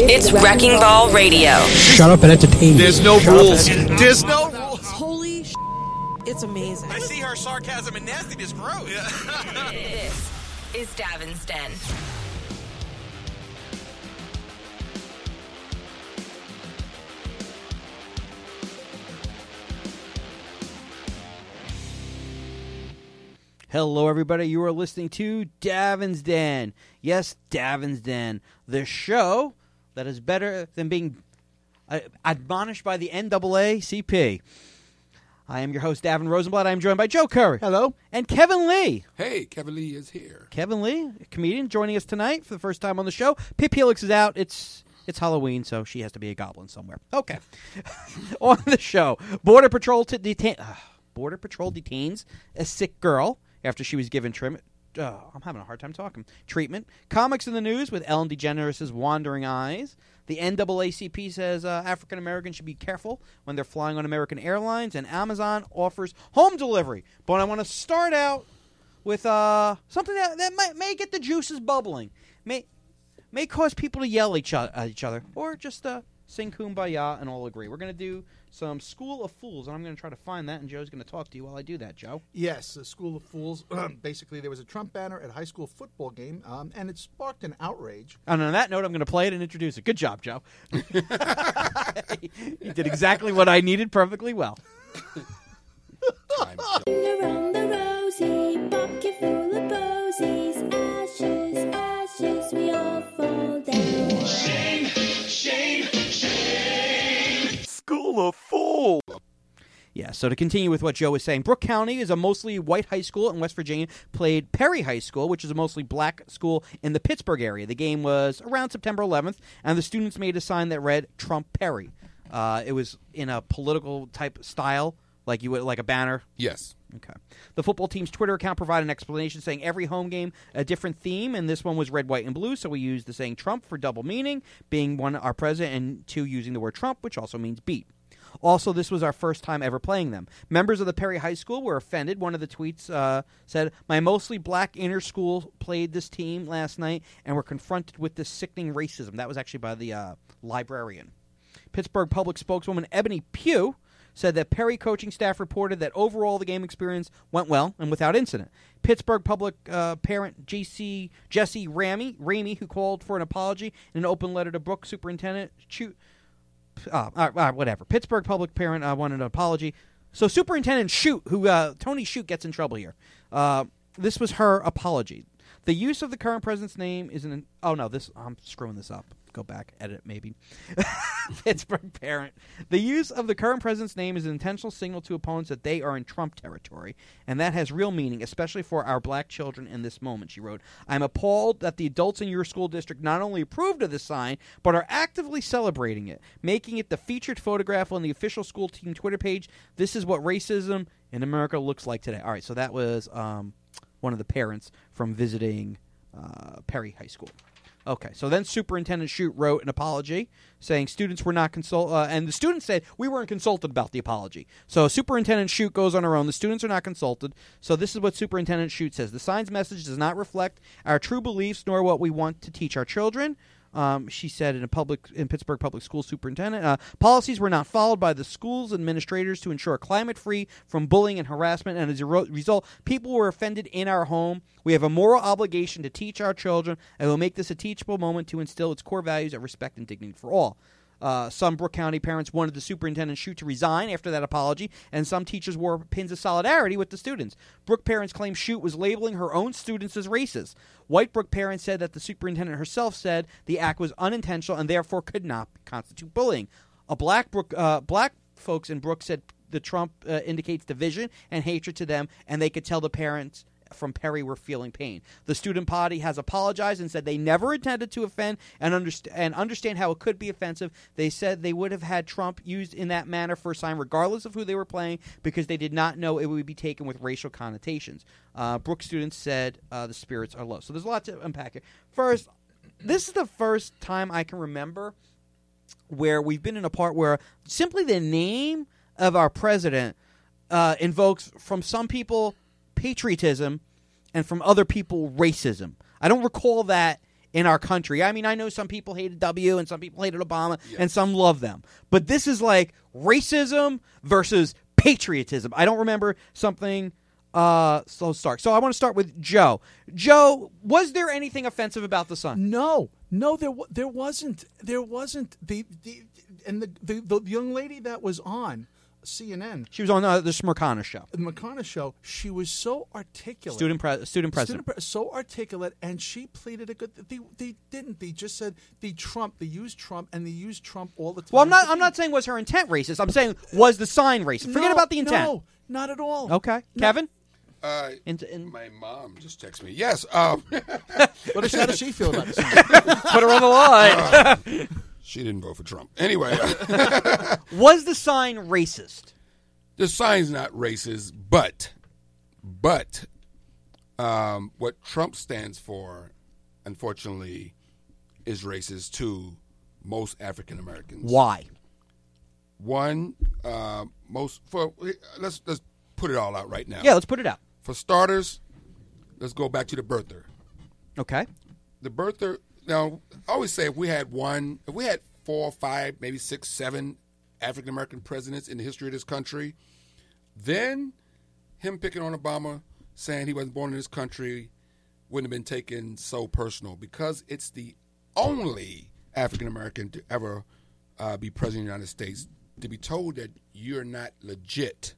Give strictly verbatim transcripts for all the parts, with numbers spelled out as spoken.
It's Wrecking Ball Radio. Shut up and entertain me. There's no Shut rules. There's no rules. Holy sh**. It's amazing. I see her sarcasm and nastiness grow. This is Davin's Den. Hello, everybody. You are listening to Davin's Den. Yes, Davin's Den, the show that is better than being uh, admonished by the N double A C P. I am your host, Davin Rosenblatt. I am joined by Joe Curry. Hello. And Kevin Lee. Hey, Kevin Lee is here. Kevin Lee, a comedian, joining us tonight for the first time on the show. Pip Helix is out. It's it's Halloween, so she has to be a goblin somewhere. Okay. On the show, Border Patrol to detain. Uh, Border Patrol detains a sick girl after she was given treatment. Uh, I'm having a hard time talking. Treatment. Comics in the news with Ellen DeGeneres' Wandering Eyes. The N double A C P says uh, African Americans should be careful when they're flying on American Airlines, and Amazon offers home delivery. But I want to start out with uh, something that, that might, may get the juices bubbling, may may cause people to yell each o- at each other, or just uh, sing Kumbaya and all agree. We're going to do some School of Fools, and I'm going to try to find that, and Joe's going to talk to you while I do that, Joe. Yes, the School of Fools. Basically, there was a Trump banner at a high school football game, um, and it sparked an outrage. And on that note, I'm going to play it and introduce it. Good job, Joe. You did exactly what I needed perfectly well. Time. Around the rosy, bucket full of posies, ashes, ashes, we all fall down. Shame, shame, shame. School of Fools. Yeah, so to continue with what Joe was saying, Brooke County is a mostly white high school in West Virginia, played Perry High School, which is a mostly black school in the Pittsburgh area. The game was around September eleventh, and the students made a sign that read Trump Perry. Uh, it was in a political type style, like you would like a banner. Yes. Okay. The football team's Twitter account provided an explanation saying every home game a different theme, and this one was red, white, and blue, so we used the saying Trump for double meaning, being one, our president, and two, using the word Trump, which also means beat. Also, this was our first time ever playing them. Members of the Perry High School were offended. One of the tweets uh, said, my mostly black inner school played this team last night and were confronted with this sickening racism. That was actually by the uh, librarian. Pittsburgh Public spokeswoman Ebony Pugh said that Perry coaching staff reported that overall the game experience went well and without incident. Pittsburgh Public uh, parent J C Jesse Ramey, Ramey, who called for an apology in an open letter to Brooke Superintendent Shute, uh, uh, uh, whatever. Pittsburgh Public parent uh, wanted an apology. So Superintendent Shute, who uh, Tony Shute gets in trouble here. Uh, this was her apology. The use of the current president's name is an... Oh, no, this I'm screwing this up. Go back, edit, maybe. Pittsburgh parent. The use of the current president's name is an intentional signal to opponents that they are in Trump territory, and that has real meaning, especially for our black children in this moment, she wrote. I'm appalled that the adults in your school district not only approved of this sign, but are actively celebrating it, making it the featured photograph on the official school team Twitter page. This is what racism in America looks like today. All right, so that was um, one of the parents from visiting uh, Perry High School. Okay, so then Superintendent Shute wrote an apology saying students were not consulted, uh, and the students said we weren't consulted about the apology. So Superintendent Shute goes on her own. The students are not consulted. So this is what Superintendent Shute says. The sign's message does not reflect our true beliefs nor what we want to teach our children. Um, she said in a public in Pittsburgh Public School Superintendent, uh, policies were not followed by the school's administrators to ensure a climate free from bullying and harassment, and as a ro- result, people were offended in our home. We have a moral obligation to teach our children, and we'll make this a teachable moment to instill its core values of respect and dignity for all. Uh, some Brooke County parents wanted the Superintendent Shute to resign after that apology, and some teachers wore pins of solidarity with the students. Brooke parents claimed Shute was labeling her own students as racist. White Brooke parents said that the superintendent herself said the act was unintentional and therefore could not constitute bullying. A black Brooke, uh, black folks in Brooke said the Trump uh, indicates division and hatred to them, and they could tell the parents from Perry were feeling pain. The student body has apologized and said they never intended to offend and, underst- and understand how it could be offensive. They said they would have had Trump used in that manner for a sign regardless of who they were playing because they did not know it would be taken with racial connotations. Uh, Brooke students said uh, the spirits are low. So there's a lot to unpack here. First, this is the first time I can remember where we've been in a part where simply the name of our president uh, invokes from some people patriotism and from other people racism. I don't recall that in our country. I mean, I know some people hated W and some people hated Obama and some love them. But this is like racism versus patriotism. I don't remember something uh, so stark. So I want to start with Joe. Joe, was there anything offensive about the Sun? No, no, there wa- there wasn't. There wasn't. The, the and the, the the young lady that was on C N N, She was on uh, the Smirkana show. the McConnell show, she was so articulate. Student, pre- student president. Student pre- so articulate, and she pleaded a good. They, they didn't. They just said the Trump. They used Trump, and they used Trump all the time. Well, I'm not. I'm not saying was her intent racist. I'm saying was the sign racist. Forget No, about the intent. No, not at all. Okay, No. Kevin. Uh, In, in, my mom just texted me. Yes. Um, What does, how does she feel about this? put her on the line. she didn't vote for Trump. Anyway, Was the sign racist? the sign's not racist, but, but, um, what Trump stands for, unfortunately, is racist to most African Americans. Why? One, uh, most for let's let's put it all out right now. Yeah, let's put it out. For starters, let's go back to the birther. Okay. The birther. Now, I always say if we had one, if we had four, five, maybe six, seven African American presidents in the history of this country, then him picking on Obama, saying he wasn't born in this country, wouldn't have been taken so personal because it's the only African American to ever uh, be president of the United States. To be told that you're not legit,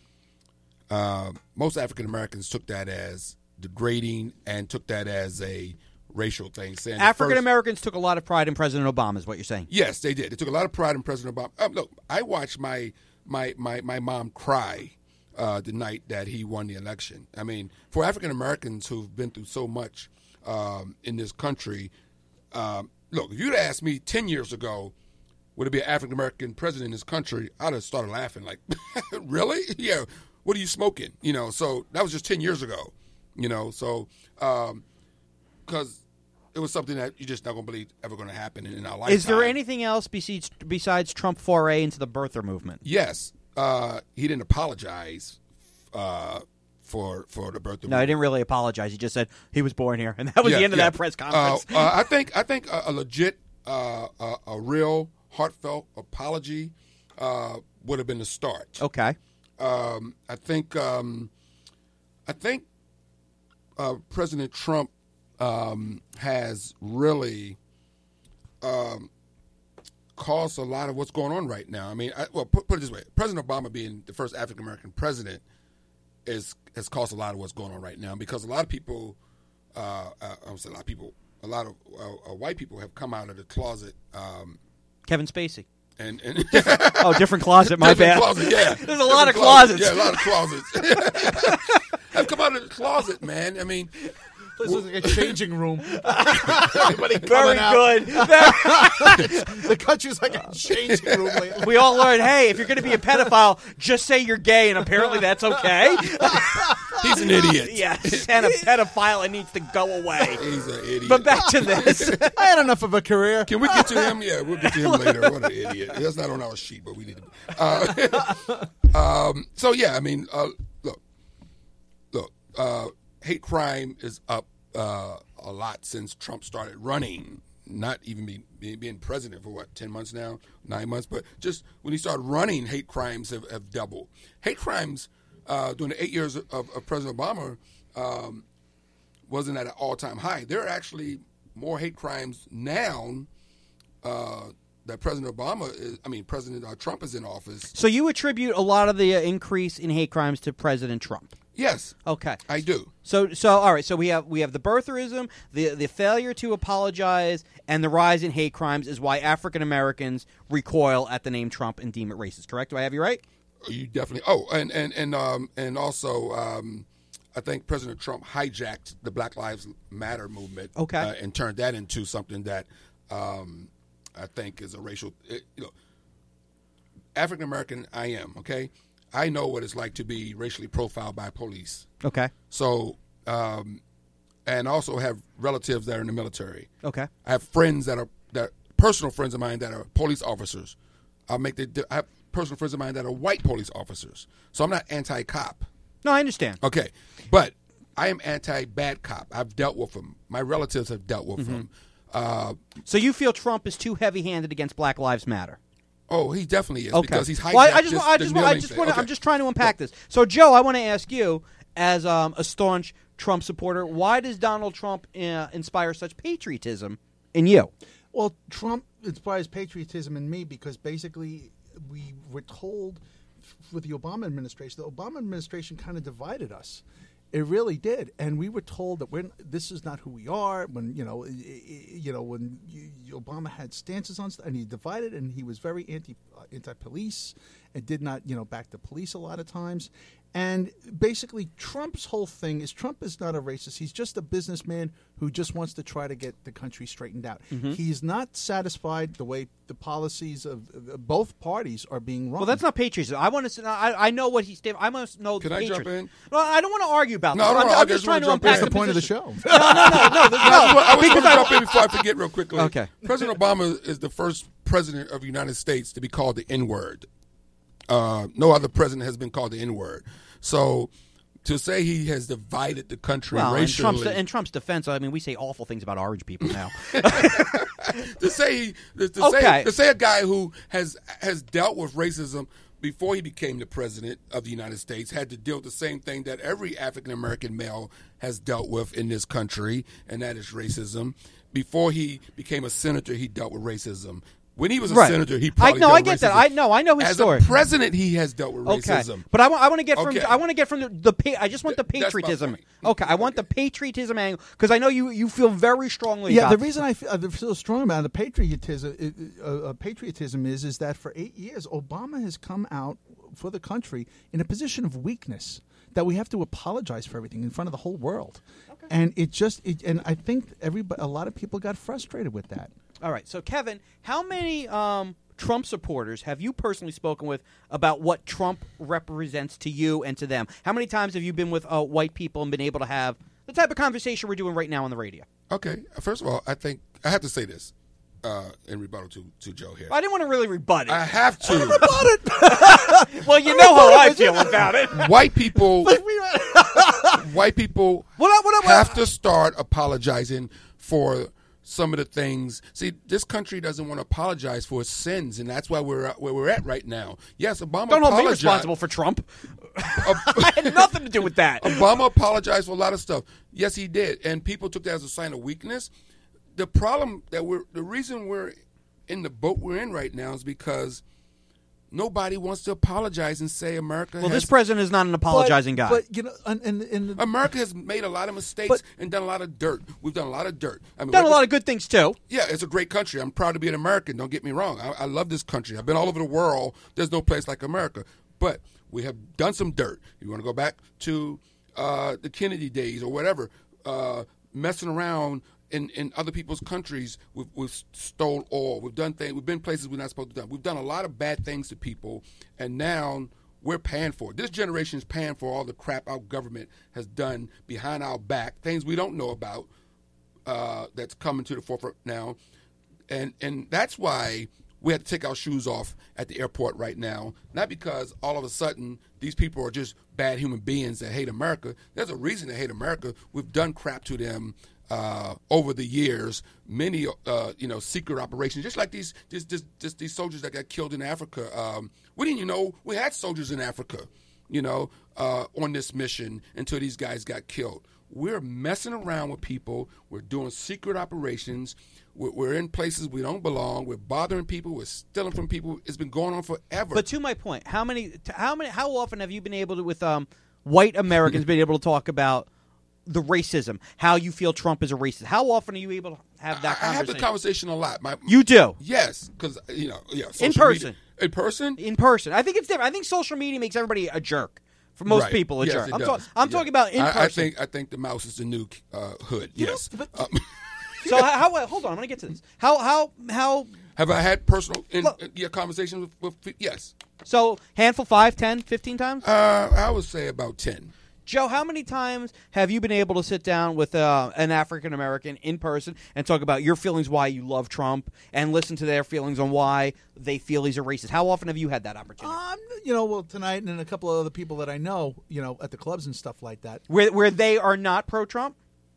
uh, most African Americans took that as degrading and took that as a racial thing. Saying the African first- Americans took a lot of pride in President Obama, is what you're saying. Yes, they did. They took a lot of pride in President Obama. Um, look, I watched my my my, my mom cry uh, the night that he won the election. I mean, for African Americans who've been through so much um, in this country, um, look, if you'd asked me ten years ago, would it be an African American president in this country, I'd have started laughing like, really? Yeah, what are you smoking? You know, so that was just ten years ago, you know, so because um, it was something that you're just not going to believe ever going to happen in, in our lifetime. Is there anything else besides besides Trump foray into the birther movement? Yes. Uh, he didn't apologize uh, for for the birth of No, he didn't really apologize. He just said he was born here, and that was Yeah, the end of yeah. that press conference. Uh, uh, I think I think a, a legit, uh, a, a real heartfelt apology uh, would have been the start. Okay. Um, I think um, I think uh, President Trump um, has really um, caused a lot of what's going on right now. I mean, I, well, put, put it this way: President Obama being the first African American president is has caused a lot of what's going on right now because a lot of people, uh, uh, I don't say a lot of people, a lot of uh, uh, white people have come out of the closet. Um, Kevin Spacey. and, and Oh, different closet. My Different bad. closet, yeah. There's a lot of Different closets. Yeah, a lot of closets. I've come out of the closet, man. I mean, This is like a changing room. Everybody Very coming out. good. The country's like a changing room lately. We all learned, hey, if you're going to be a pedophile, just say you're gay, and apparently that's okay. he's an idiot. Yes, and a pedophile, it needs to go away. He's an idiot. But back to this. I had enough of a career. Can we get to him? Yeah, we'll get to him later. What an idiot. That's not on our sheet, but we need to. Uh, um, so, yeah, I mean, uh, look, look, uh, hate crime is up uh, a lot since Trump started running, not even be, be, being president for, what, ten months now, nine months, but just when he started running, hate crimes have, have doubled. Hate crimes uh, during the eight years of, of President Obama um, wasn't at an all-time high. There are actually more hate crimes now uh, that President Obama is, I mean, President uh, Trump is in office. So you attribute a lot of the uh, increase in hate crimes to President Trump. Yes, Okay. I do. So, so all right. So we have we have the birtherism, the the failure to apologize, and the rise in hate crimes is why African Americans recoil at the name Trump and deem it racist. Correct? Do I have you right? You definitely. Oh, and and and um and also, um, I think President Trump hijacked the Black Lives Matter movement. Okay. Uh, and turned that into something that um, I think is a racial. It, you know, African American. I am okay. I know what it's like to be racially profiled by police. Okay. So, um, and also have relatives that are in the military. Okay. I have friends that are that personal friends of mine that are police officers. I make the I have personal friends of mine that are white police officers. So I'm not anti-cop. No, I understand. Okay, but I am anti-bad cop. I've dealt with them. My relatives have dealt with Mm-hmm. them. Uh, So you feel Trump is too heavy-handed against Black Lives Matter? oh, he definitely is Okay. because he's hijacked well, I, I just, this, I the just, want- I kneeling just thing. want. Okay. I'm just trying to unpack this. So, Joe, I want to ask you, as um, a staunch Trump supporter, why does Donald Trump uh, inspire such patriotism in you? Well, Trump inspires patriotism in me because basically we were told with the Obama administration, the Obama administration kind of divided us. It really did, and we were told that we're this is not who we are. When you know, you know, when you, Obama had stances on stuff, and he divided, and he was very anti uh, anti police, and did not you know back the police a lot of times. And basically, Trump's whole thing is Trump is not a racist. He's just a businessman who just wants to try to get the country straightened out. Mm-hmm. He's not satisfied the way the policies of uh, both parties are being run. Well, that's not patriotism. I want to. I, I know what he's. I must know. Can the I jump patriotism. in? Well, I don't want to argue about No, this. no, I'm, no, I I'm just just trying to wanna jump unpack in. That's the point of the position. show. No, no, no, no. I just want, I was because going to I- jump in before I forget real quickly. Okay. President Obama is the first president of the United States to be called the N-word. Uh, no other president has been called the N-word. So to say he has divided the country Well, in racially, Trump's, in Trump's defense, I mean, we say awful things about orange people now. to say he- to, to Okay. say to say a guy who has has dealt with racism before he became the president of the United States had to deal with the same thing that every African American male has dealt with in this country, and that is racism. Before he became a senator, he dealt with racism. When he was a Right. senator, he I probably no, dealt I with get that. racism. I know. I know his As story. a president, he has dealt with Okay, racism. but I want. I want to get from. Okay. I want to get from the. the pa- I just want the Th- that's my patriotism. point. Okay, I want the patriotism angle because I know you. You feel very strongly. Yeah, about the this. reason I feel, I feel strong about the patriotism, uh, uh, patriotism is is that for eight years, Obama has come out for the country in a position of weakness that we have to apologize for everything in front of the whole world, and it just it, and I think everybody, a lot of people got frustrated with that. All right. So, Kevin, how many um, Trump supporters have you personally spoken with about what Trump represents to you and to them? How many times have you been with uh, white people and been able to have the type of conversation we're doing right now on the radio? Okay, first of all, I think I have to say this uh, in rebuttal to, to Joe here. I didn't want to really rebut it. I have to. well, you know how I feel about it. White people, white people What I- what I- what I- have to start apologizing for some of the things. See, this country doesn't want to apologize for its sins, and that's why we're where we're at right now. Yes, Obama Don't hold me apologized. responsible for Trump. I had nothing to do with that. Obama apologized for a lot of stuff. Yes, he did, and people took that as a sign of weakness. The problem that we're, the reason we're in the boat we're in right now is because nobody wants to apologize and say America. Well, has, this president is not an apologizing but, guy. But you know, and, and, and the, America has made a lot of mistakes But- and done a lot of dirt. We've done a lot of dirt. I mean, Done a we're- lot of good things too. Yeah, it's a great country. I'm proud to be an American. Don't get me wrong. I, I love this country. I've been all over the world. There's no place like America. But we have done some dirt. You want to go back to uh, the Kennedy days or whatever, uh, messing around in, in other people's countries. We've, we've stole oil. We've done things. We've been places we're not supposed to do. We've done a lot of bad things to people, and now we're paying for it. This generation is paying for all the crap our government has done behind our back, things we don't know about. Uh, that's coming to the forefront now, and and that's why we had to take our shoes off at the airport right now. Not because all of a sudden these people are just bad human beings that hate America. There's a reason they hate America. We've done crap to them uh, over the years. Many uh, you know secret operations, just like these just, just, just these soldiers that got killed in Africa. Um, we didn't you know we had soldiers in Africa, you know, uh, on this mission until these guys got killed. We're messing around with people. We're doing secret operations. We're, we're in places we don't belong. We're bothering people. We're stealing from people. It's been going on forever. But to my point, how many, to how many, how often have you been able to, with um, white Americans, been able to talk about the racism, how you feel Trump is a racist? How often are you able to have that I, I have conversation? the conversation a lot. My, You do yes, because you know, yeah, In social person. media- in person. in person. I think it's different. I think social media makes everybody a jerk. For most Right. people, a Yes, jerk. it I'm, does. talk- I'm Yeah. talking about in I, person. I think I think the mouse is the new uh, hood. You know, Yes. but- Um, so. How, how? Hold on. I'm gonna get to this. How? How? How? have I had personal in, Look. yeah, conversations with, with? Yes. So handful five, ten, fifteen times. Uh, I would say about ten. Joe, how many times have you been able to sit down with uh, an African American in person and talk about your feelings, why you love Trump, and listen to their feelings on why they feel he's a racist? How often have you had that opportunity? um, you know, well, tonight and a couple of other people that I know, you know, at the clubs and stuff like that. where where they are not pro-Trump?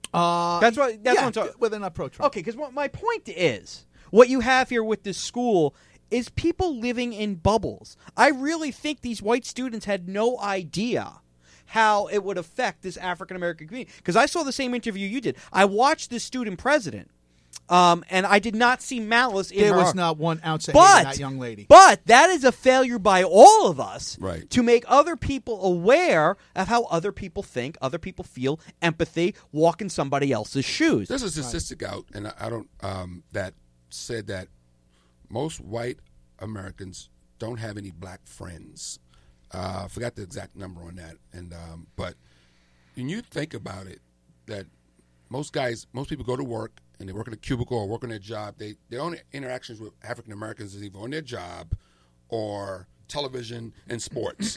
Uh, That's what- that's yeah, what I'm talking- well, they're not pro-Trump. Okay, because my point is, what you have here with this school is people living in bubbles. I really think these white students had no idea how it would affect this African American community. Because I saw the same interview you did. I watched this student president, um, and I did not see malice in There her. was not one ounce of hate but in that young lady. But that is a failure by all of us Right. to make other people aware of how other people think, other people feel, empathy, walk in somebody else's shoes. There's a statistic out, and I, I don't um, that said that most white Americans don't have any black friends. Uh, I forgot the exact number on that, and um, but when you think about it, that most guys, most people go to work and they work in a cubicle or work on their job. They their only interactions with African Americans is either on their job or television and sports.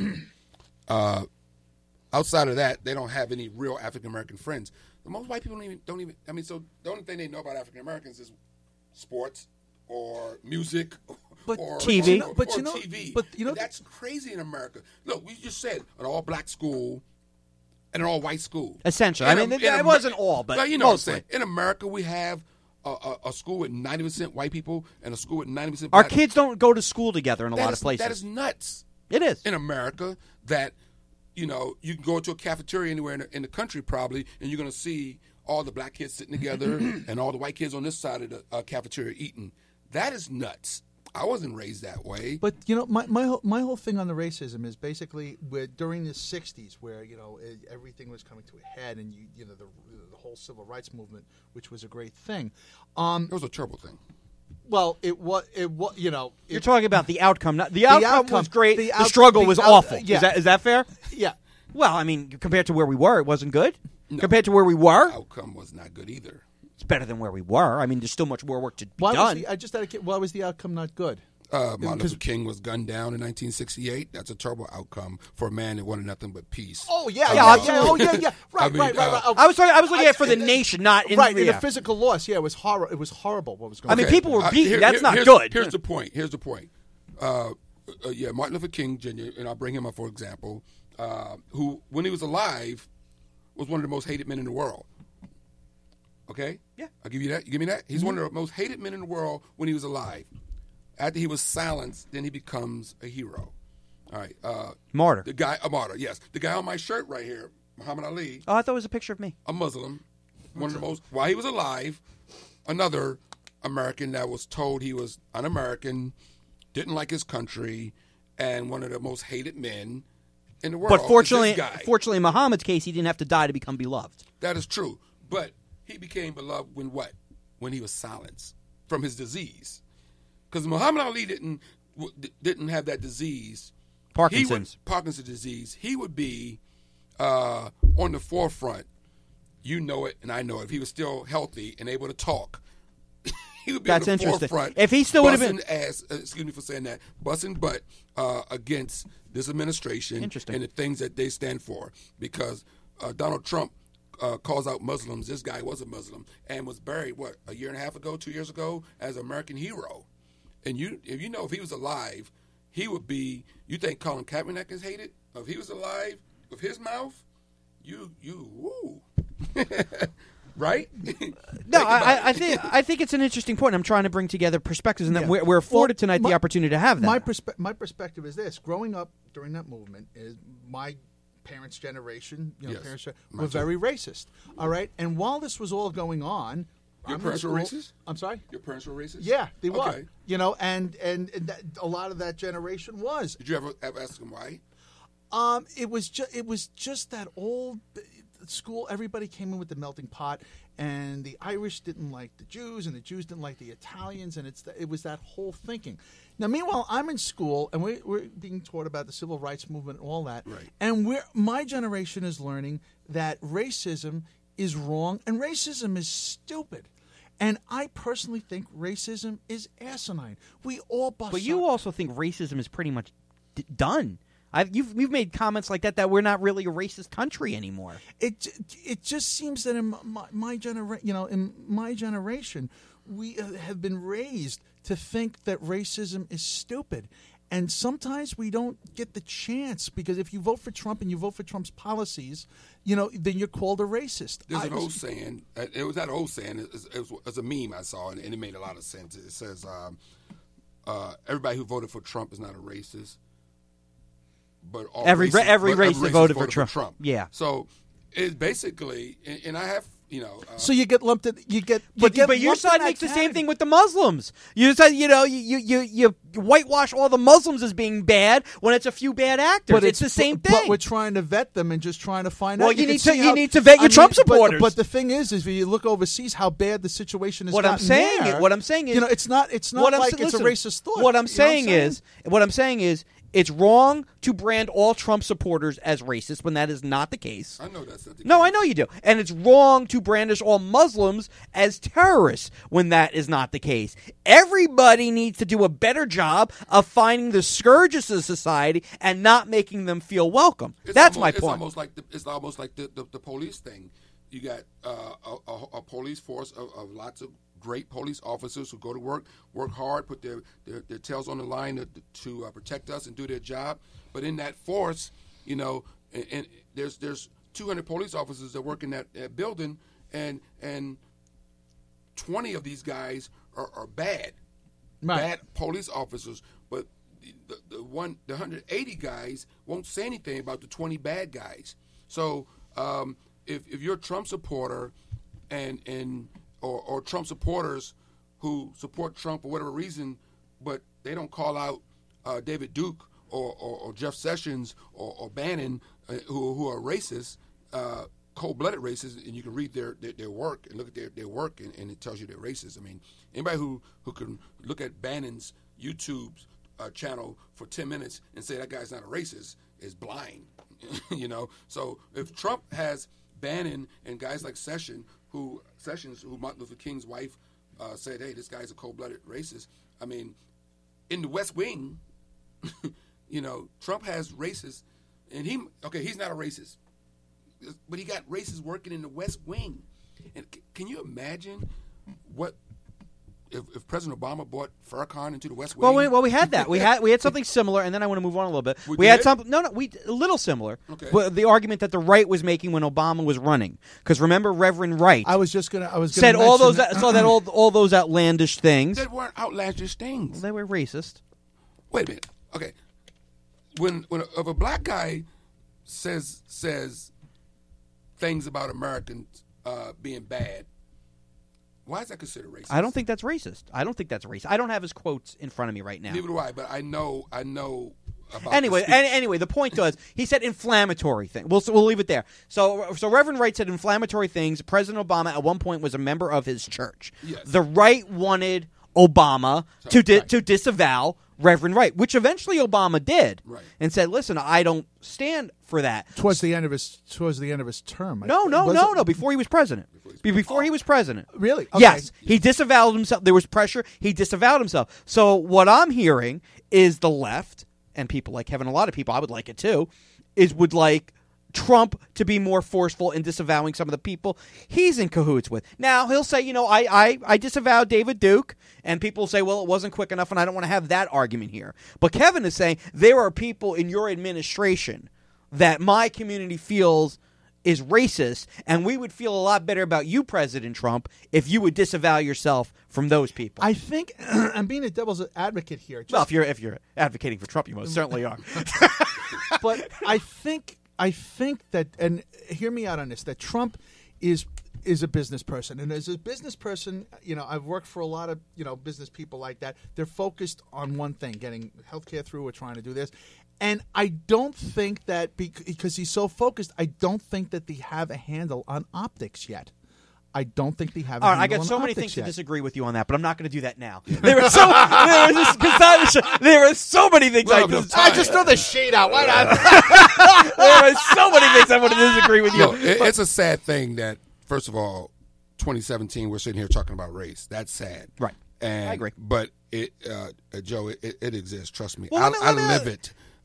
uh, outside of that, they don't have any real African American friends. Most white people don't even don't even. I mean, so the only thing they know about African Americans is sports or music. But or T V. or, But or you know- T V. but you know- And that's crazy in America. Look, we just said an all-black school and an all-white school. Essentially. In I mean, Am- it- in it Amer- wasn't all, but well, you know mostly. what I'm saying. In America, we have a, a, a school with ninety percent white people and a school with ninety percent Our black. kids don't go to school together in a That lot is- of places. That is nuts. It is. In America, that you know, you can go to a cafeteria anywhere in the, in the country probably, and you're going to see all the black kids sitting together and all the white kids on this side of the uh, cafeteria eating. That is nuts. I wasn't raised that way. But you know, my my whole, my whole thing on the racism is basically where during the sixties, where you know it, everything was coming to a head, and you you know the the whole civil rights movement, which was a great thing. Um, It was a terrible thing. well, it was it was you know You're it, talking about the outcome. Not, the, outcome outcome- was great. the The, out- struggle the was out- awful. yeah. Is that is that fair? yeah. Well, I mean, compared to where we were, it wasn't good. Compared to where we were, Outcome was not good either. it's better than where we were. I mean, there's still much more work to be Why was done. the, I just had a kid. Why was the outcome not good? Uh, Martin Because- Luther King was gunned down in nineteen sixty-eight. That's a terrible outcome for a man that wanted nothing but peace. Oh yeah, Uh, yeah, Yeah, yeah, oh yeah, yeah. Right, I mean, right, right, uh, right. Oh, I was talking, I was looking I- at it for the nation, not in right in yeah. the physical loss. Yeah, it was horror. It was horrible. What was going I mean, on? people were Uh, beaten. here- That's here- not here's, good. Here's the point. Here's the point. Uh, uh, yeah, Martin Luther King Junior, and I'll bring him up for example, uh, who, when he was alive, was one of the most hated men in the world. Okay? Yeah. I'll give you that. You give me that? He's one of the most hated men in the world when he was alive. After he was silenced, then he becomes a hero. All right. Uh, Martyr. the guy, a martyr, yes. The guy on my shirt right here, Muhammad Ali, Oh, I thought it was a picture of me. a Muslim, one of the most, while he was alive, another American that was told he was un-American, didn't like his country, and one of the most hated men in the world. But is fortunately, this guy. fortunately, in Muhammad's case, he didn't have to die to become beloved. That is true. But he became beloved when what? When he was silenced from his disease. Because Muhammad Ali didn't w- didn't have that disease. Parkinson's. He would, Parkinson's disease. He would be uh, on the forefront. You know it, and I know it. If he was still healthy and able to talk, he would be That's on the interesting. forefront. If he still would have been- busting ass, uh, excuse me for saying that, busting butt uh, against this administration Interesting. and the things that they stand for. Because uh, Donald Trump uh, calls out Muslims. This guy was a Muslim and was buried what a year and a half ago, two years ago, as an American hero. And you, if you know, if he was alive, he would be. You think Colin Kaepernick is hated? If he was alive, with his mouth, you, you, woo, right? No, I, I, I think I think it's an interesting point. I'm trying to bring together perspectives, and that Yeah. we're, we're afforded Well, tonight my- the opportunity to have that. My perspe- my perspective is this: growing up during that movement, is my parents' generation, you know, Yes, parents mine were too. very racist. All right, and while this was all going on, Your I'm in parents were school- racist? I'm sorry. Your parents were racist? Yeah, they were. Okay. You know, and and, and that, a lot of that generation was. Did you ever, ever ask them why? Um, it was just it was just that old school. Everybody came in with the melting pot, and the Irish didn't like the Jews, and the Jews didn't like the Italians, and it's it was that whole thinking. Now, meanwhile, I'm in school, and we, we're being taught about the civil rights movement and all that, Right. and we're my generation is learning that racism is wrong and racism is stupid. And I personally think racism is asinine. We all bust. but you up- also think racism is pretty much d- done. I've, you've you've made comments like that that we're not really a racist country anymore. It j- it just seems that in my, my generation, you know, in my generation, we uh, have been raised to think that racism is stupid, And sometimes we don't get the chance because if you vote for Trump and you vote for Trump's policies, you know, then you're called a racist. There's I an was- old saying. uh, It was not an old saying. It was, it was, it was a meme I saw, and, and it made a lot of sense. It says, um, uh, "Everybody who voted for Trump is not a racist, but all Every ra- racist, every but racist voted for Trump." Yeah. So it's basically, and, and I have, you know, uh, So you get lumped in, you get you But, get but your lumped in side that makes the same category. thing with the Muslims. You said, you know, you, you you you whitewash all the Muslims as being bad when it's a few bad actors. But it's, the same but, thing. But we're trying to vet them and just trying to find Well, out. you can need see to- you how- need to vet your I Trump but- supporters. But, the thing is, is if you look overseas, how bad the situation is. What I'm gotten saying there, is- what I'm saying is- you know, it's not. It's not What I'm like sa- it's listen, a racist thought. What I'm You know saying saying? is, what I'm saying is, it's wrong to brand all Trump supporters as racist when that is not the case. I know that's not the No, case. I know you do. And it's wrong to brandish all Muslims as terrorists when that is not the case. Everybody needs to do a better job of finding the scourges of society and not making them feel welcome. It's That's almost, my It's point. almost like the, it's almost like the, the, the police thing. You got uh, a, a, a police force of, of lots of great police officers who go to work, work hard, put their, their, their tails on the line to, to uh, protect us and do their job. But in that force, you know, and, and there's there's two hundred police officers that work in that, that building, and and twenty of these guys are, are bad, Right. bad police officers. But the, the, the one, the one hundred eighty guys won't say anything about the twenty bad guys. So um, if if you're a Trump supporter, and and or, or Trump supporters who support Trump for whatever reason, but they don't call out uh, David Duke or, or, or Jeff Sessions or, or Bannon, uh, who who are racist, uh, cold-blooded racists, and you can read their, their, their work and look at their, their work, and, and it tells you they're racist. I mean, anybody who, who can look at Bannon's YouTube uh, channel for ten minutes and say that guy's not a racist is blind, you know? So if Trump has Bannon and guys like Session, who Sessions, who Martin Luther King's wife uh, said, hey, this guy's a cold-blooded racist. I mean, in the West Wing, you know, Trump has racists, and he, okay, he's not a racist, but he got racists working in the West Wing. And c- can you imagine what, if, if President Obama brought Farrakhan into the West Wing? Well, we, well, we had that. We had we had something similar, and then I want to move on a little bit. We We had did? something. No, no, we a little similar. Okay. But the argument that the right was making when Obama was running, because remember, Reverend Wright I was just gonna. I was gonna said all those mention- saw that all all those outlandish things. They weren't outlandish things. They were racist. Wait a minute. Okay. When when if a black guy says says things about Americans uh, being bad, why is that considered racist? I don't think that's racist. I don't think that's racist. I don't have his quotes in front of me right now. Neither do I, but I know I know about Anyway, the speech. an- anyway, the point was he said inflammatory thing. We'll we'll leave it there. So so Reverend Wright said inflammatory things. President Obama at one point was a member of his church. Yes. The right wanted Obama to di- right. to disavow Reverend Wright, which eventually Obama did, Right. and said, "Listen, I don't stand for that." towards the end of his towards the end of his term. I- No, no, was no, it- no. Before he was president. Be- Before he was president. Really? Okay. Yes. He disavowed himself. There was pressure. He disavowed himself. So what I'm hearing is the left, and people like Kevin, a lot of people, I would like it too, is would like Trump to be more forceful in disavowing some of the people he's in cahoots with. Now, he'll say, you know, I, I, I disavowed David Duke, and people say, well, it wasn't quick enough, and I don't want to have that argument here. But Kevin is saying there are people in your administration that my community feels is racist, and we would feel a lot better about you, President Trump, if you would disavow yourself from those people. I think I'm being a devil's advocate here. Just, well, if you're if you're advocating for Trump, you most certainly are. but I think I think that, and hear me out on this, that Trump is is a business person, and as a business person, you know, I've worked for a lot of you know business people like that. They're focused on one thing: getting healthcare through, or trying to do this. And I don't think that bec- because he's so focused, I don't think that they have a handle on optics yet. I don't think they have. A All right, I handle got on so many optics things yet. to disagree with you on that, but I'm not going to do that now. There are so there are, just, 'cause that is- there are so many things Well, I enough dis- time. I just throw the shade out. Why not? there are so many things I want to disagree with you. Look, it, it's a sad thing that, first of all, twenty seventeen, we're sitting here talking about race. That's sad. Right. And, I agree. But, it, uh, uh, Joe, it, it, it exists. Trust me. Well, I, let me- I let me- live it.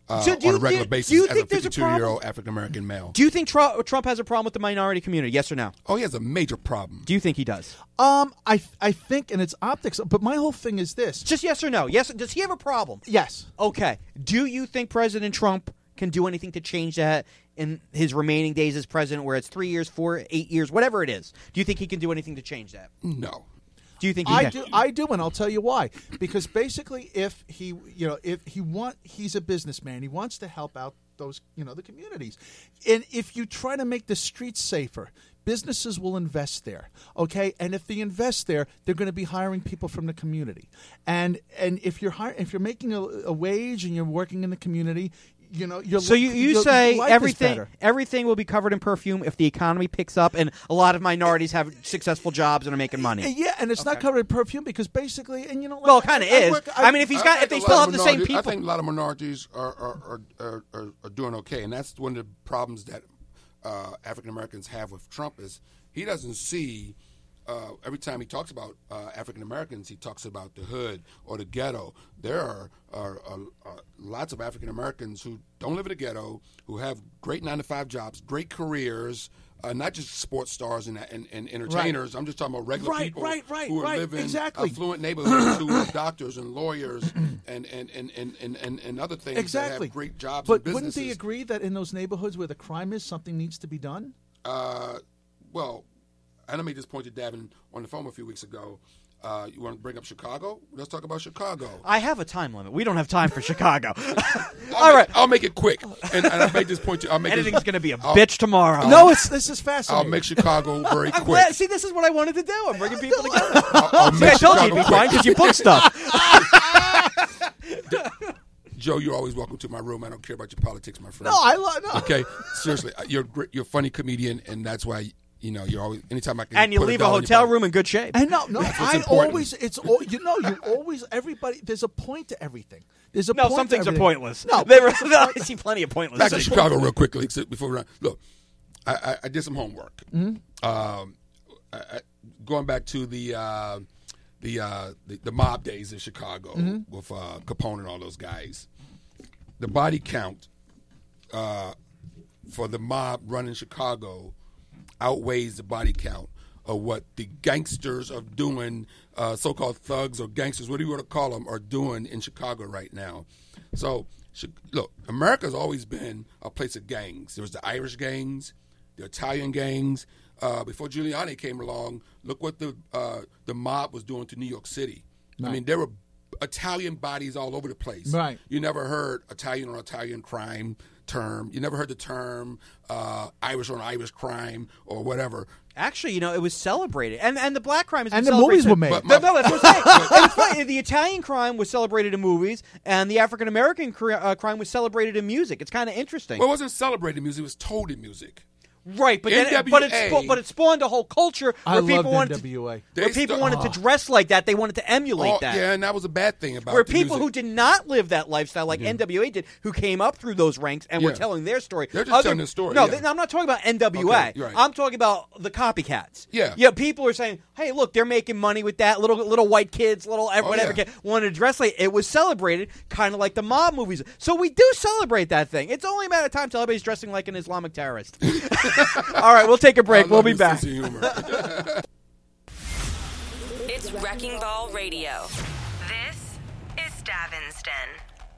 uh, So do on you a regular think- basis do you as think a there's a problem? fifty-two-year-old African-American male. Do you think Trump, Trump has a problem with the minority community? Yes or no? Oh, he has a major problem. Do you think he does? Um, I I think, and it's optics. But my whole thing is this: Just yes or no. Yes. Does he have a problem? yes. Okay. Do you think President Trump can do anything to change that in his remaining days as president, where it's three years, four, eight years, whatever it is? Do you think he can do anything to change that? No. Do you think he I can? do, I do, and I'll tell you why. Because basically, if he, you know, if he want, he's a businessman. He wants to help out those, you know, the communities. And if you try to make the streets safer, businesses will invest there. Okay, and if they invest there, they're going to be hiring people from the community. And and if you're hire, if you're making a, a wage and you're working in the community, you know, you're So you, you your say life is everything better. everything will be covered in perfume if the economy picks up and a lot of minorities have successful jobs and are making money. Yeah, and it's not covered in perfume because basically, and you know, like, Well, it kind of I- I is. work- I mean, if he's I got, think if they a lot still of have the same minorities- people, I think a lot of minorities are are, are, are, are, are doing okay, and that's one of the problems that uh, African Americans have with Trump is he doesn't see. Uh, every time he talks about uh, African Americans, he talks about the hood or the ghetto. There are, are, are, are lots of African Americans who don't live in the ghetto, who have great nine to five jobs, great careers, uh, not just sports stars and, and, and entertainers. I'm just talking about regular Right, people right, right, who are right, living exactly. affluent neighborhoods, who are doctors and lawyers and and, and, and, and, and, and other things Exactly. that have great jobs But and businesses. wouldn't they agree that in those neighborhoods where the crime is, something needs to be done? Uh, well, and I made this point to Davin on the phone a few weeks ago. Uh, you want to bring up Chicago? Let's talk about Chicago. I have a time limit. We don't have time for Chicago. I'll All right. make, I'll make it quick, and, and I made this point. To, I'll make Editing's this, going to be a I'll- bitch tomorrow. No, it's this is I'll fascinating. make Chicago very I'm quick. glad. See, this is what I wanted to do. I'm bringing people together. I'll, I'll See, make I told you Chicago it'd be fine quick. because you book stuff. Joe, you're always welcome to my room. I don't care about your politics, my friend. no, I love no. Okay, seriously, you're a great, you're a funny comedian, and that's why you know you're always. Anytime I can, And you put leave a dollar in your hotel pocket- room in good shape. And no, no, what's I important. always it's all you know. You always everybody. There's a point to everything. There's a No, point some to things are everything. pointless. No, They were, no, I see plenty of pointless Back to things. Chicago real quickly except before we run. Look, I, I, I did some homework. Mm-hmm. Um, I, I, going back to the uh, the, uh, the the mob days in Chicago Mm-hmm. with uh, Capone and all those guys. The body count uh, for the mob running Chicago outweighs the body count of what the gangsters are doing, uh, so-called thugs or gangsters, whatever you want to call them, are doing in Chicago right now. So, Chi- look, America's always been a place of gangs. There was the Irish gangs, the Italian gangs. Uh, before Giuliani came along, look what the uh, the mob was doing to New York City. I mean, there were Italian bodies all over the place. Right. You never heard Italian on Italian crime term. You never heard the term uh, Irish on Irish crime or whatever. Actually, you know, it was celebrated, and and the black crime is And the movies were made. But No, my- no, that's what I'm saying. And it's funny, the Italian crime was celebrated in movies, and the African American cri- uh, crime was celebrated in music. It's kind of interesting, Well, it wasn't celebrated music; it was told in music. right? But then, N W A but it spa- but it spawned a whole culture I where loved people wanted N W A. to, where They people stu- wanted to dress like that. They wanted to emulate Oh, that. yeah, and that was a bad thing about Where the people music. who did not live that lifestyle, like N W A did, who came up through those ranks and were Yeah. telling their story. They're just telling their story, No, yeah. they- I'm not talking about N W A. Okay, you're right. I'm talking about the copycats. Yeah. yeah. People are saying, "Hey, look, they're making money with that." Little little white kids, little whatever, Oh, yeah. kid wanted to dress like it was celebrated, kind of like the mob movies. So we do celebrate that thing. It's only a matter of time till everybody's dressing like an Islamic terrorist. All right, we'll take a I break. We'll love be your back. sense of humor. It's Wrecking Ball Radio. This is Davin's Den.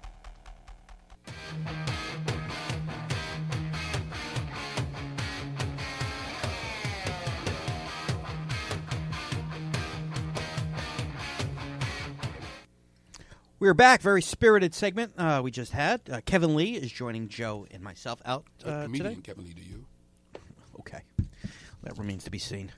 We're back. Very spirited segment uh, we just had. Uh, Kevin Lee is joining Joe and myself out A uh, comedian, today. Kevin Lee, to you. Okay. That remains to be seen.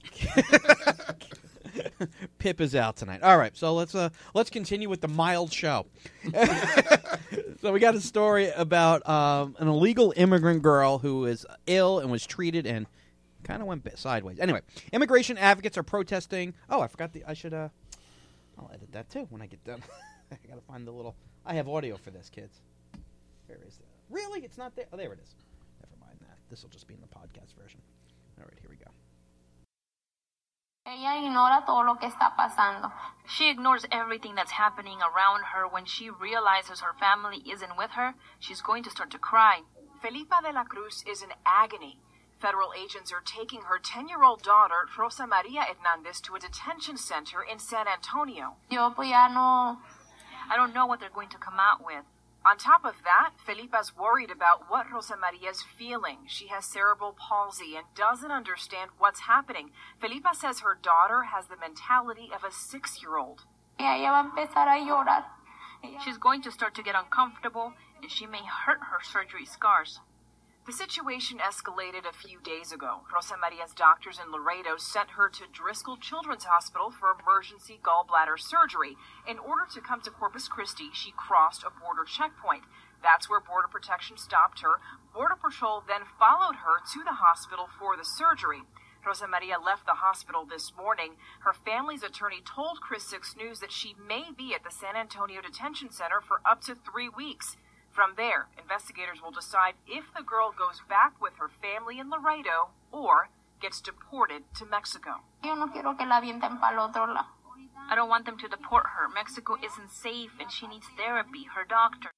Pip is out tonight. All right, so let's uh let's continue with the mild show. So we got a story about um, an illegal immigrant girl who is ill and was treated and kind of went bit sideways. Anyway, immigration advocates are protesting. Oh, I forgot the. I should. Uh, I'll edit that too when I get done. I gotta find the little. I have audio for this, kids. Where is it? Really? It's not there. Oh, there it is. Never mind that. This will just be in the podcast version. All right, here we go. Ella ignora todo lo que está pasando. She ignores everything that's happening around her. When she realizes her family isn't with her, she's going to start to cry. Felipa de la Cruz is in agony. Federal agents are taking her ten-year-old daughter, Rosa Maria Hernandez, to a detention center in San Antonio. Yo pues ya no... I don't know what they're going to come out with. On top of that, Felipa's worried about what Rosa Maria's feeling. She has cerebral palsy and doesn't understand what's happening. Felipa says her daughter has the mentality of a six-year-old. Y ella va a empezar a llorar. She's going to start to get uncomfortable, and she may hurt her surgery scars. The situation escalated a few days ago. Rosa Maria's doctors in Laredo sent her to Driscoll Children's Hospital for emergency gallbladder surgery. In order to come to Corpus Christi, she crossed a border checkpoint. That's where Border Protection stopped her. Border Patrol then followed her to the hospital for the surgery. Rosa Maria left the hospital this morning. Her family's attorney told Chris six News that she may be at the San Antonio Detention Center for up to three weeks. From there, investigators will decide if the girl goes back with her family in Laredo or gets deported to Mexico. Yo no quiero que la avienten para el otro lado. I don't want them to deport her. Mexico isn't safe, and she needs therapy. Her doctor.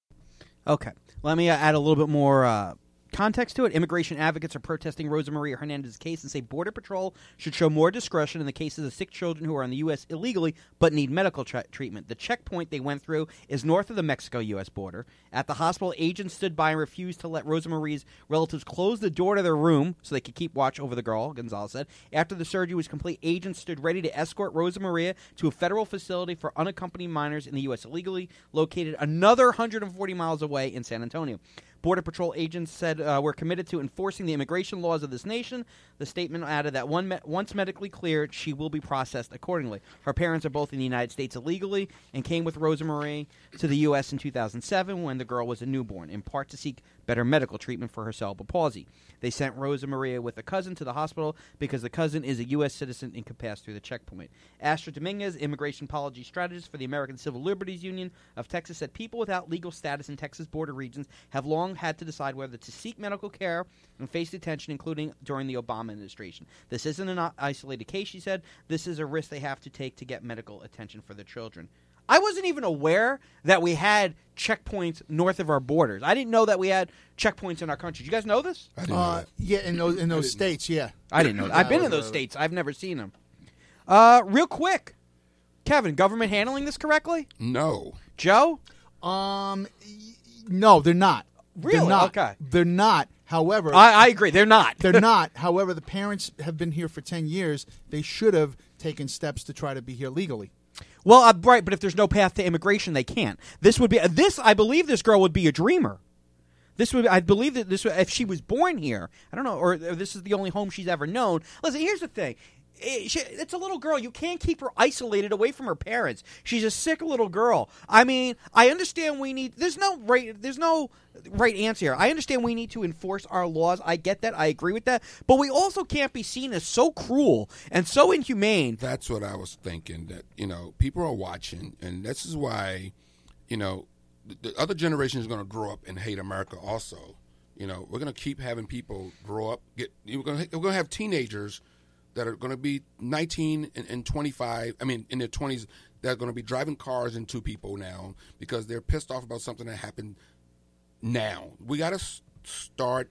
Okay. Let me uh, add a little bit more uh, context to it. Immigration advocates are protesting Rosa Maria Hernandez's case and say Border Patrol should show more discretion in the cases of sick children who are in the U S illegally but need medical tra- treatment. The checkpoint they went through is north of the Mexico-U S border. At the hospital, agents stood by and refused to let Rosa Maria's relatives close the door to their room so they could keep watch over the girl, Gonzalez said. After the surgery was complete, agents stood ready to escort Rosa Maria to a federal facility for unaccompanied minors in the U S illegally, located another one hundred forty miles away in San Antonio. Border Patrol agents said, uh, we're committed to enforcing the immigration laws of this nation. The statement added that one me- once medically cleared, she will be processed accordingly. Her parents are both in the United States illegally and came with Rosa Maria to the U S in two thousand seven when the girl was a newborn, in part to seek better medical treatment for her cerebral palsy. They sent Rosa Maria with a cousin to the hospital because the cousin is a U S citizen and could pass through the checkpoint. Astrid Dominguez, immigration policy strategist for the American Civil Liberties Union of Texas, said people without legal status in Texas border regions have long had to decide whether to seek medical care and face detention, including during the Obama administration. This isn't an isolated case, she said. This is a risk they have to take to get medical attention for their children. I wasn't even aware that we had checkpoints north of our borders. I didn't know that we had checkpoints in our country. Did you guys know this? I didn't know Uh, that. yeah, in those in those states, yeah. I didn't know that. I've been in those states. I've never seen them. Uh, real quick, Kevin, government handling this correctly? No. Joe? Um, y- no, they're not. Really? They're not. Okay. They're not. However, I, I agree. They're not. they're not. However, the parents have been here for ten years. They should have taken steps to try to be here legally. Well, uh, right, but if there's no path to immigration, they can't. This would be uh, this. I believe this girl would be a dreamer. This would. I believe that this. Would, if she was born here, I don't know, or, or this is the only home she's ever known. Listen, here's the thing. It, she, it's a little girl. You can't keep her isolated away from her parents. She's a sick little girl. I mean, I understand we need. There's no right. There's no right answer here. I understand we need to enforce our laws. I get that. I agree with that. But we also can't be seen as so cruel and so inhumane. That's what I was thinking, that, you know, people are watching, and this is why, you know, the, the other generation is going to grow up and hate America also. You know, we're going to keep having people grow up. Get We're going to we're going to have teenagers that are going to be nineteen and, and twenty-five, I mean, in their twenties, that are going to be driving cars into people now because they're pissed off about something that happened now. We got to s- start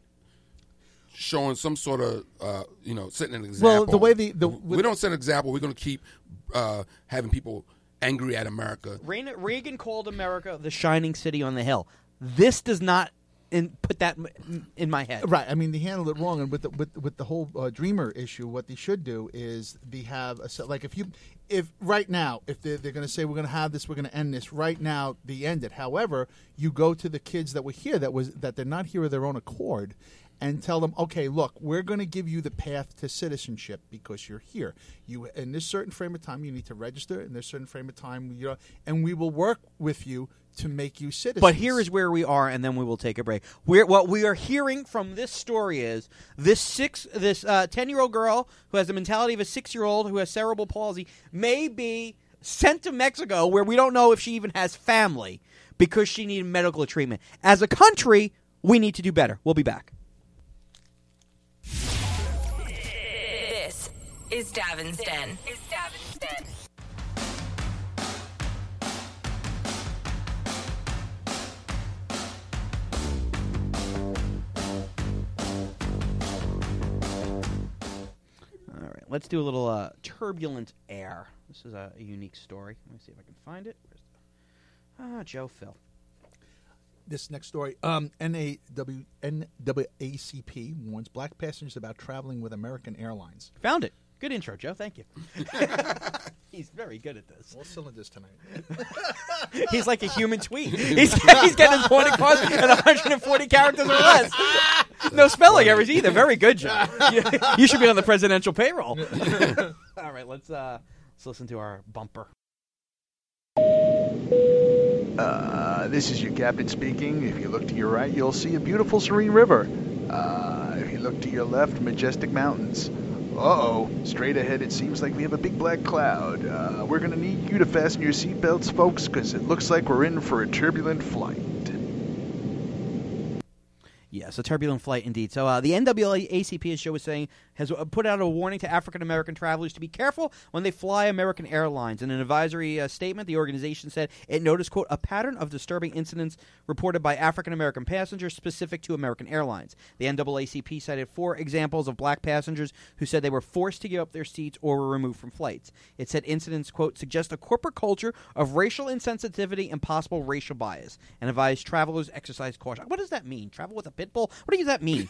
showing some sort of, uh, you know, setting an example. Well, the way the, the we don't set an example, we're going to keep uh, having people angry at America. Reagan called America the shining city on the hill. This does not in, put that in my head. Right. I mean, they handled it wrong, and with the, with with the whole uh, Dreamer issue, what they should do is they have a se- like if you if right now if they're, they're going to say we're going to have this, we're going to end this right now, they end it. However, you go to the kids that were here that was that they're not here of their own accord, and tell them, okay, look, we're going to give you the path to citizenship because you're here. You in this certain frame of time, you need to register. In this certain frame of time, you know, and we will work with you to make you citizens. But here is where we are, and then we will take a break. We're, what we are hearing from this story is this six, this uh, ten-year-old girl who has the mentality of a six-year-old who has cerebral palsy may be sent to Mexico, where we don't know if she even has family, because she needed medical treatment. As a country, we need to do better. We'll be back. This is Davin's Den. Is Davin's Den. All right, let's do a little uh, turbulent air. This is a, a unique story. Let me see if I can find it. Where's the... Ah, Joe Phil. This next story, um, N A W N double A C P warns black passengers about traveling with American Airlines. Found it. Good intro, Joe. Thank you. He's very good at this. All cylinders tonight. He's like a human tweet. He's, he's getting his point across in one hundred forty characters or less. No spelling errors either. Very good, Joe. You, you should be on the presidential payroll. All right, let's uh, let's listen to our bumper. Uh, this is your captain speaking. If you look to your right, you'll see a beautiful serene river. Uh, if you look to your left, majestic mountains. Uh-oh, straight ahead it seems like we have a big black cloud. Uh, we're going to need you to fasten your seatbelts, folks, because it looks like we're in for a turbulent flight. Yes, a turbulent flight indeed. So uh, the N double A C P, as Joe was saying, has uh, put out a warning to African-American travelers to be careful when they fly American Airlines. In an advisory uh, statement, the organization said it noticed, quote, a pattern of disturbing incidents reported by African-American passengers specific to American Airlines. The N double A C P cited four examples of black passengers who said they were forced to give up their seats or were removed from flights. It said incidents, quote, suggest a corporate culture of racial insensitivity and possible racial bias, and advised travelers exercise caution. What does that mean? Travel with a pit bull? What does that mean?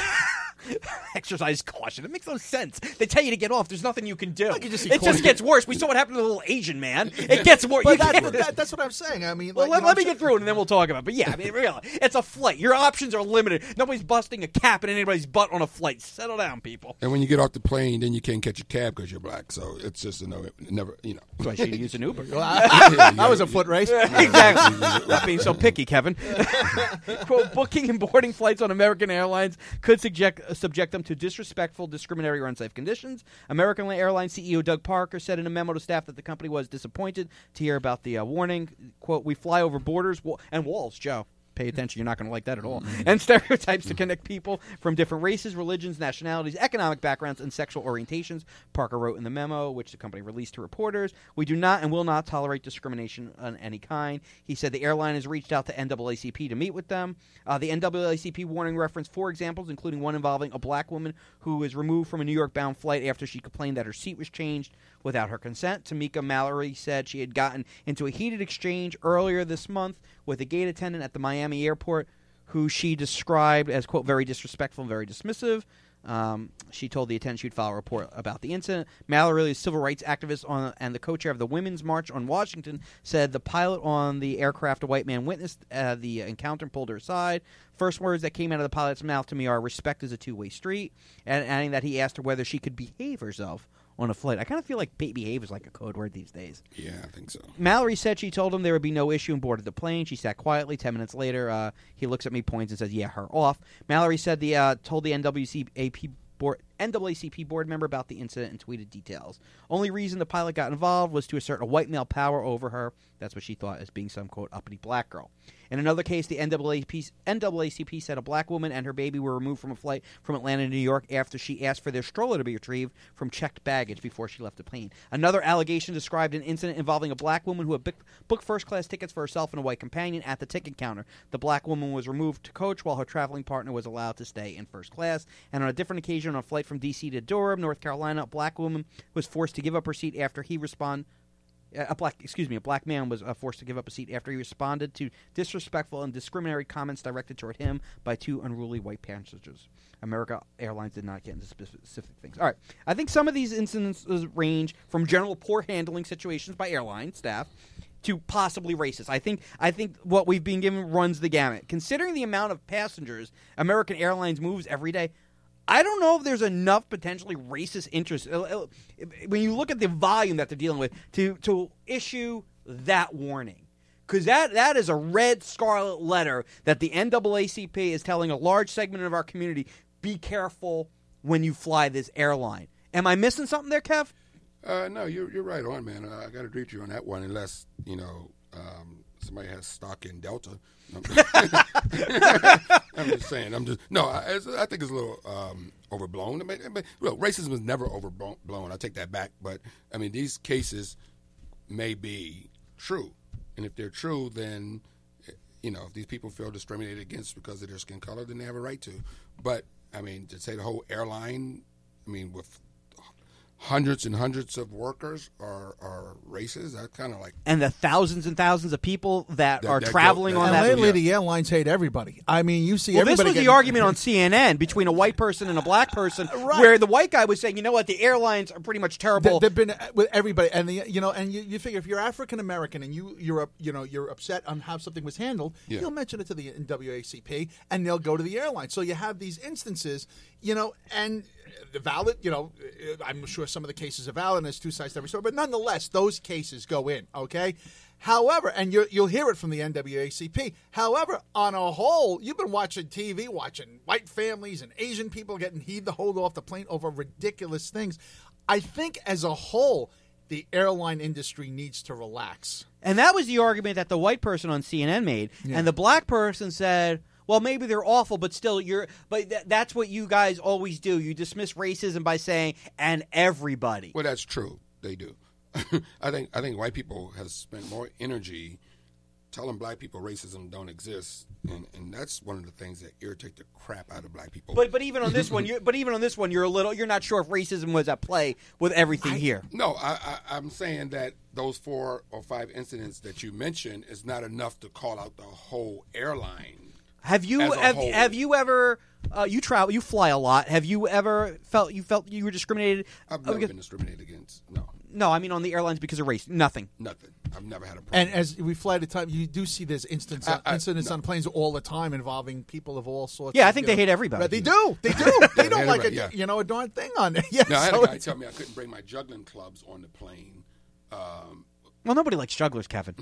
Exercise caution. It makes no sense. They tell you to get off. There's nothing you can do. You just see it corny- just gets worse. We saw what happened to the little Asian man. It gets worse. But You that, can't- that, that's what I'm saying. I mean, well, like, let, you know, let me I'm get through it, and then we'll talk about it. But yeah, I mean, really, it's a flight. Your options are limited. Nobody's busting a cap in anybody's butt on a flight. Settle down, people. And when you get off the plane, then you can't catch a cab because you're black. So it's just a no, never, you know. So I should use an Uber. Well, I, I was a foot race. Exactly. Not being so picky, Kevin. Quote, booking and boarding flights on American Airlines could subject, uh, subject them to disrespectful, discriminatory, or unsafe conditions. American Airlines C E O Doug Parker said in a memo to staff that the company was disappointed to hear about the uh, warning. Quote, we fly over borders wa- and walls, Joe. Pay attention. You're not going to like that at all. Mm-hmm. And stereotypes to connect people from different races, religions, nationalities, economic backgrounds, and sexual orientations, Parker wrote in the memo, which the company released to reporters. We do not and will not tolerate discrimination on any kind. He said the airline has reached out to N double A C P to meet with them. Uh, the N double A C P warning referenced four examples, including one involving a black woman who was removed from a New York-bound flight after she complained that her seat was changed without her consent. Tamika Mallory said she had gotten into a heated exchange earlier this month with a gate attendant at the Miami airport who she described as, quote, very disrespectful and very dismissive. Um, she told the attendant she'd file a report about the incident. Mallory, a civil rights activist on, and the co-chair of the Women's March on Washington, said the pilot on the aircraft, a white man, witnessed uh, the encounter and pulled her aside. First words that came out of the pilot's mouth to me are, respect is a two-way street, and adding that he asked her whether she could behave herself on a flight. I kind of feel like behave is like a code word these days. Yeah, I think so. Mallory said she told him there would be no issue and boarded the plane. She sat quietly. Ten minutes later, uh, he looks at me, points, and says, yeah, her off. Mallory said the uh, told the N double A C P board, N double A C P board member about the incident and tweeted details. Only reason the pilot got involved was to assert a white male power over her. That's what she thought as being some, quote, uppity black girl. In another case, the N double A C P said a black woman and her baby were removed from a flight from Atlanta to New York after she asked for their stroller to be retrieved from checked baggage before she left the plane. Another allegation described an incident involving a black woman who had booked first-class tickets for herself and a white companion at the ticket counter. The black woman was removed to coach while her traveling partner was allowed to stay in first class. And on a different occasion, on a flight from D C to Durham, North Carolina, a black woman was forced to give up her seat after he responded. A black, excuse me, a black man was uh, forced to give up a seat after he responded to disrespectful and discriminatory comments directed toward him by two unruly white passengers. America Airlines did not get into specific things. All right, I think some of these incidents range from general poor handling situations by airline staff to possibly racist. I think I think what we've been given runs the gamut. Considering the amount of passengers American Airlines moves every day, I don't know if there's enough potentially racist interest when you look at the volume that they're dealing with to to issue that warning. Because that, that is a red scarlet letter that the N double A C P is telling a large segment of our community, be careful when you fly this airline. Am I missing something there, Kev? Uh, no, you're you're right on, man. Uh, I got to agree with you on that one, unless, you know, um, somebody has stock in Delta. I'm just saying. I'm just no. I, I think it's a little um, overblown. I mean, I mean, well, racism is never overblown. I take that back. But I mean, these cases may be true, and if they're true, then you know, if these people feel discriminated against because of their skin color, then they have a right to. But I mean, to say the whole airline, I mean, with hundreds and hundreds of workers are, are racist. That's kind of like... And the thousands and thousands of people that, that are that traveling go, on and that... lately, the airlines hate everybody. I mean, you see well, everybody... this was getting, the argument on C N N between a white person and a black person, right. where the white guy was saying, you know what, the airlines are pretty much terrible. They, they've been with everybody, and the, you know, and you, you figure if you're African American and you you're you know you're upset on how something was handled, yeah. you'll mention it to the W A C P, and they'll go to the airline. So you have these instances, you know, and the valid, you know, I'm sure some of the cases are valid, and there's two sides to every story, but nonetheless, those cases go in, okay? However, and you, you'll hear it from the N double A C P, however, on a whole, you've been watching T V, watching white families and Asian people getting heaved the hold off the plane over ridiculous things. I think as a whole, the airline industry needs to relax. And that was the argument that the white person on C N N made, Yeah. and the black person said... Well, maybe they're awful, but still, you're. But th- that's what you guys always do. You dismiss racism by saying "and everybody." Well, that's true. They do. I think. I think white people have spent more energy telling black people racism don't exist, and, and that's one of the things that irritate the crap out of black people. But but even on this one, you but even on this one, you're a little. You're not sure if racism was at play with everything I, here. No, I, I, I'm saying that those four or five incidents that you mentioned is not enough to call out the whole airline. Have you have, have you ever uh, you travel you fly a lot? Have you ever felt you felt you were discriminated? I've never because, been discriminated against. No. No, I mean on the airlines because of race. Nothing. Nothing. I've never had a problem. And as we fly to time, you do see there's instance, I, I, incidents no. on planes all the time involving people of all sorts. Yeah, of, I think you they know, hate everybody. But they do. They do. They don't like a yeah. you know a darn thing on it. Yeah, no, I had so a guy tell me I couldn't bring my juggling clubs on the plane. Um, well, nobody likes jugglers, Kevin.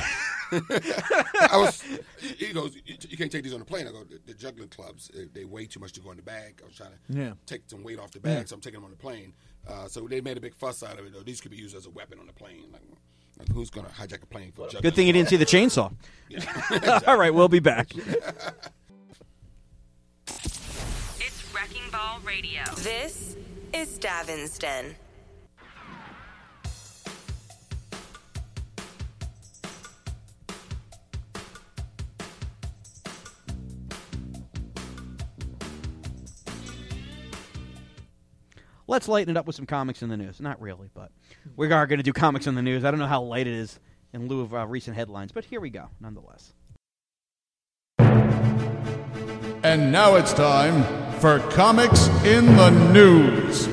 I was. He goes, "You, you can't take these on the plane." I go, "The, the juggling clubs, they, they weigh too much to go in the bag." I was trying to Yeah. take some weight off the bag, Yeah. so I'm taking them on the plane. Uh, so they made a big fuss out of it. Though these could be used as a weapon on the plane. Like, like who's going to hijack a plane for juggling? Good thing you didn't see the chainsaw. Yeah. Exactly. All right, we'll be back. It's Wrecking Ball Radio. This is Davin's Den. Let's lighten it up with some comics in the news. Not really, but we are going to do comics in the news. I don't know how light it is in lieu of uh, recent headlines, but here we go, nonetheless. And now it's time for Comics in the News.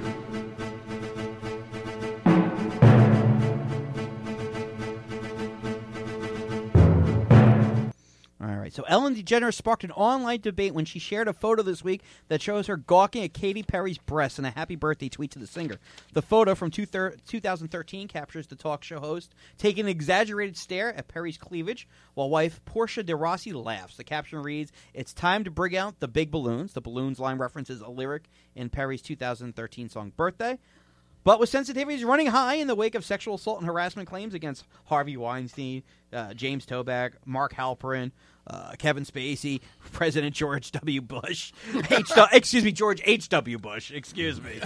All right, so Ellen DeGeneres sparked an online debate when she shared a photo this week that shows her gawking at Katy Perry's breasts in a happy birthday tweet to the singer. The photo from two thousand thirteen captures the talk show host taking an exaggerated stare at Perry's cleavage while wife Portia de Rossi laughs. The caption reads, "It's time to bring out the big balloons." The balloons line references a lyric in Perry's two thousand thirteen song Birthday. But with sensitivities running high in the wake of sexual assault and harassment claims against Harvey Weinstein, uh, James Toback, Mark Halperin, uh, Kevin Spacey, President George W. Bush, H. excuse me, George H. W. Bush, excuse me.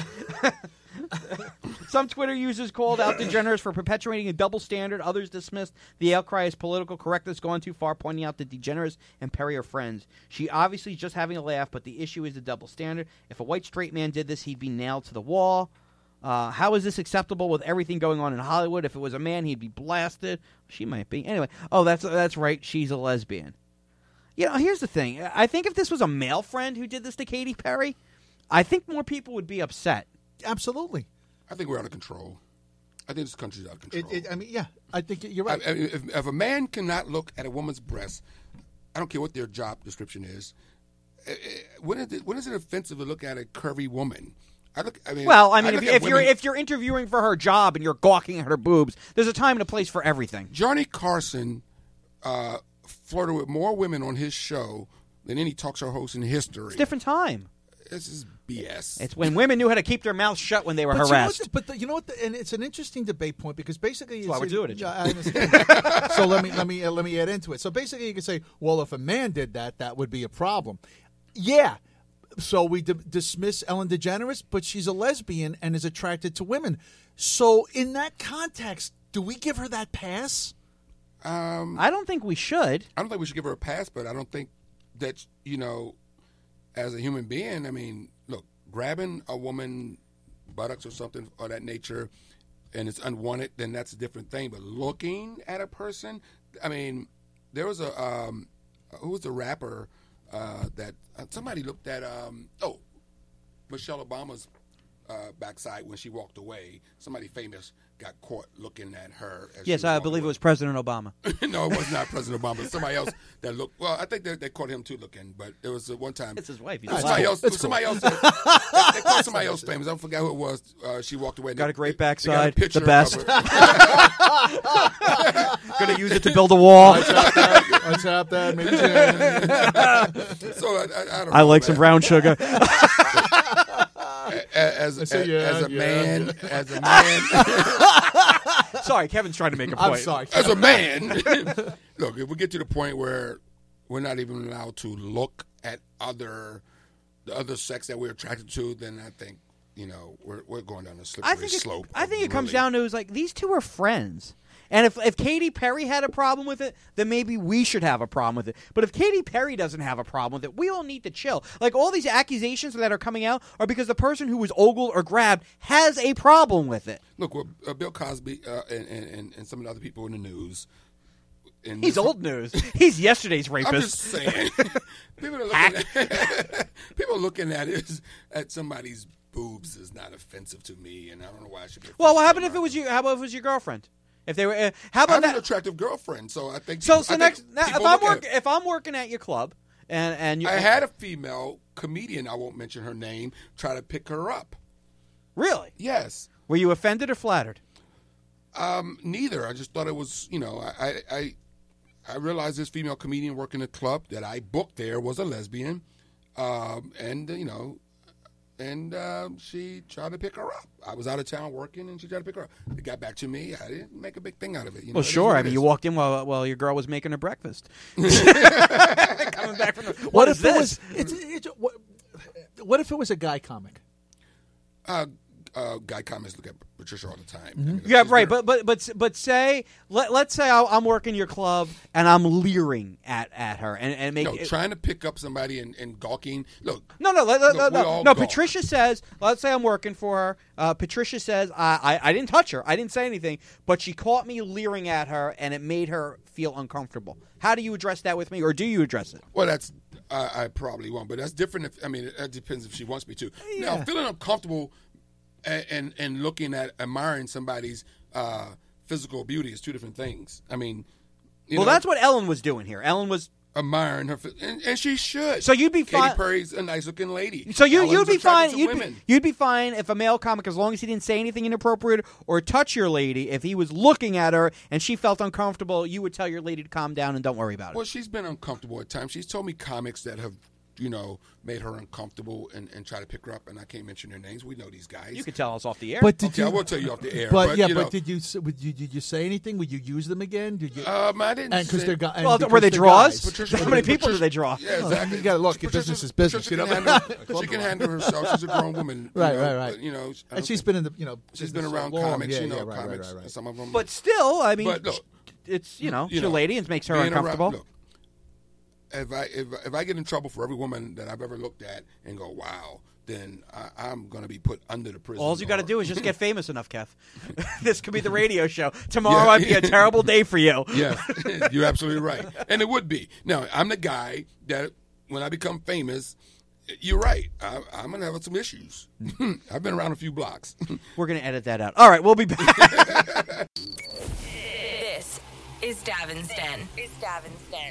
Some Twitter users called out DeGeneres for perpetuating a double standard. Others dismissed the outcry as political correctness gone too far, pointing out that DeGeneres and Perry are friends. She obviously is just having a laugh, but the issue is the double standard. If a white straight man did this, he'd be nailed to the wall. Uh, how is this acceptable with everything going on in Hollywood? If it was a man, he'd be blasted. She might be. Anyway, oh, that's that's right. She's a lesbian. You know, here's the thing. I think if this was a male friend who did this to Katy Perry, I think more people would be upset. Absolutely. I think we're out of control. I think this country's out of control. It, it, I mean, yeah, I think you're right. I, I, if, if a man cannot look at a woman's breast, I don't care what their job description is. Uh, when is it, when is it offensive to look at a curvy woman? I look, I mean, well, I mean, I if, if if women, you're if you're interviewing for her job and you're gawking at her boobs, there's a time and a place for everything. Johnny Carson uh, flirted with more women on his show than any talk show host in history. It's a different time. This is B S. It's when women knew how to keep their mouths shut when they were But you know what harassed. the- but the, you know what? The, and it's an interesting debate point because basically, That's why it's- we're doing it, Yeah, John. I understand. so let me let me uh, let me add into it. So basically, you can say, well, if a man did that, that would be a problem. Yeah. So we d- dismiss Ellen DeGeneres, but she's a lesbian and is attracted to women. So in that context, do we give her that pass? Um, I don't think we should. I don't think we should give her a pass, but I don't think that, you know, as a human being, I mean, look, grabbing a woman buttocks or something of that nature and it's unwanted, then that's a different thing. But looking at a person, I mean, there was a, um, who was the rapper uh, that, uh, somebody looked at, um, oh, Michelle Obama's uh, backside when she walked away. Somebody famous got caught looking at her. As Yes, she I walked believe away. it was President Obama. No, it was not President Obama. Somebody else that looked. Well, I think they, they caught him too looking, but it was uh, one time. It's his wife. He's It was a somebody wife. else. It was somebody else. That, they, they caught somebody else famous. I forgot who it was. Uh, she walked away. and Got they- a great they- they got a backside, the picture best. of her. Gonna use it to build a wall. I tap that. Maybe. So I, I, I don't. I know, like man. some brown sugar. As, I as, say, as, yeah, as a yeah, man, yeah. as a man, Sorry, Kevin's trying to make a point. I'm sorry. as a man, look, if we get to the point where we're not even allowed to look at other the other sex that we're attracted to, then I think, you know, we're we're going down a slippery I think it, slope. I think it comes really- down to is like these two are friends. And if if Katy Perry had a problem with it, then maybe we should have a problem with it. But if Katy Perry doesn't have a problem with it, we all need to chill. Like all these accusations that are coming out are because the person who was ogled or grabbed has a problem with it. Look, well, uh, Bill Cosby uh, and, and and some of the other people in the news. And He's this- old news. He's yesterday's rapist. I'm just saying. people are looking at people are looking at it at somebody's boobs is not offensive to me, and I don't know why I should be. Well, what offensive happened to if it her. was you? How about if it was your girlfriend? If they were, uh, how I about have that? an attractive girlfriend, so I think. So, people- so I next, think now, if people I'm look at work, it. if I'm working at your club, and and you, I had a female comedian, I won't mention her name, try to pick her up. really, Yes. were you offended or flattered? Um, neither. I just thought it was, you know, I, I, I, I realized this female comedian working the club that I booked there was a lesbian, um, and uh, you know, and um, she tried to pick her up. I was out of town working, and she tried to pick her up. It got back to me. I didn't make a big thing out of it. You know, Well, it is sure. what I it mean, is. you walked in while while your girl was making her breakfast. Coming back from the, what, What is if it this? was? It's, it's, what, what if it was a guy comic? Uh, uh, guy comments look at Patricia all the time. Mm-hmm. I mean, Yeah, she's right. very- But but but but say let let's say I- I'm working your club and I'm leering at, at her and and make no, it, trying to pick up somebody and, and gawking. Look, no no let- let- Look, no we no, all no. gawk. Patricia says let's say I'm working for her. Uh, Patricia says I, I I didn't touch her. I didn't say anything, but she caught me leering at her and it made her feel uncomfortable. How do you address that with me, or do you address it? well, that's uh, I probably won't, but that's different. If I mean, it, it depends if she wants me to. Yeah. Now, feeling uncomfortable and, and and looking at admiring somebody's uh, physical beauty is two different things. I mean, you Well, know, that's what Ellen was doing here. Ellen was. admiring her, phy- and, and she should. So you'd be Katy fine- Perry's a nice looking lady. So you Ellen's you'd be attracted fine. to You'd be, women. you'd be fine if a male comic, as long as he didn't say anything inappropriate or touch your lady, if he was looking at her and she felt uncomfortable, you would tell your lady to calm down and don't worry about it. Well, she's been uncomfortable at times. She's told me comics that have, you know, made her uncomfortable and, and try to pick her up, and I can't mention their names. We know these guys. You could tell us off the air. But did okay, you? I will tell you off the air. But, But, yeah, you but know, did you? s- Would you? Did you say anything? Would you use them again? Did you? um, I didn't. and because say- they're guys. Well, were they draws? How many people do they draw? Yeah, Oh, exactly. you gotta look, your Patricia- business is business, Patricia you can know? handle- she can handle herself. She's a grown woman. you Right, know, right, right. but, you know, I And don't she's think- been in the, you know, she's been business so around long. comics. Yeah, you know, yeah, right, right, comics. right, right. Some of them. But still, I mean, But look, it's you know, it's you your know, lady and it makes her being around- uncomfortable. look, if I if if I get in trouble for every woman that I've ever looked at and go, wow, then I, I'm going to be put under the prison. All you got to or- do is just get famous enough, Kev. This could be the radio show. Tomorrow Yeah. might be a terrible day for you. Yeah, you're absolutely right, and it would be. Now, I'm the guy that when I become famous, you're right. I, I'm going to have some issues. I've been around a few blocks. We're going to edit that out. All right, we'll be back. This is Davin's Den. Is Davin's Den.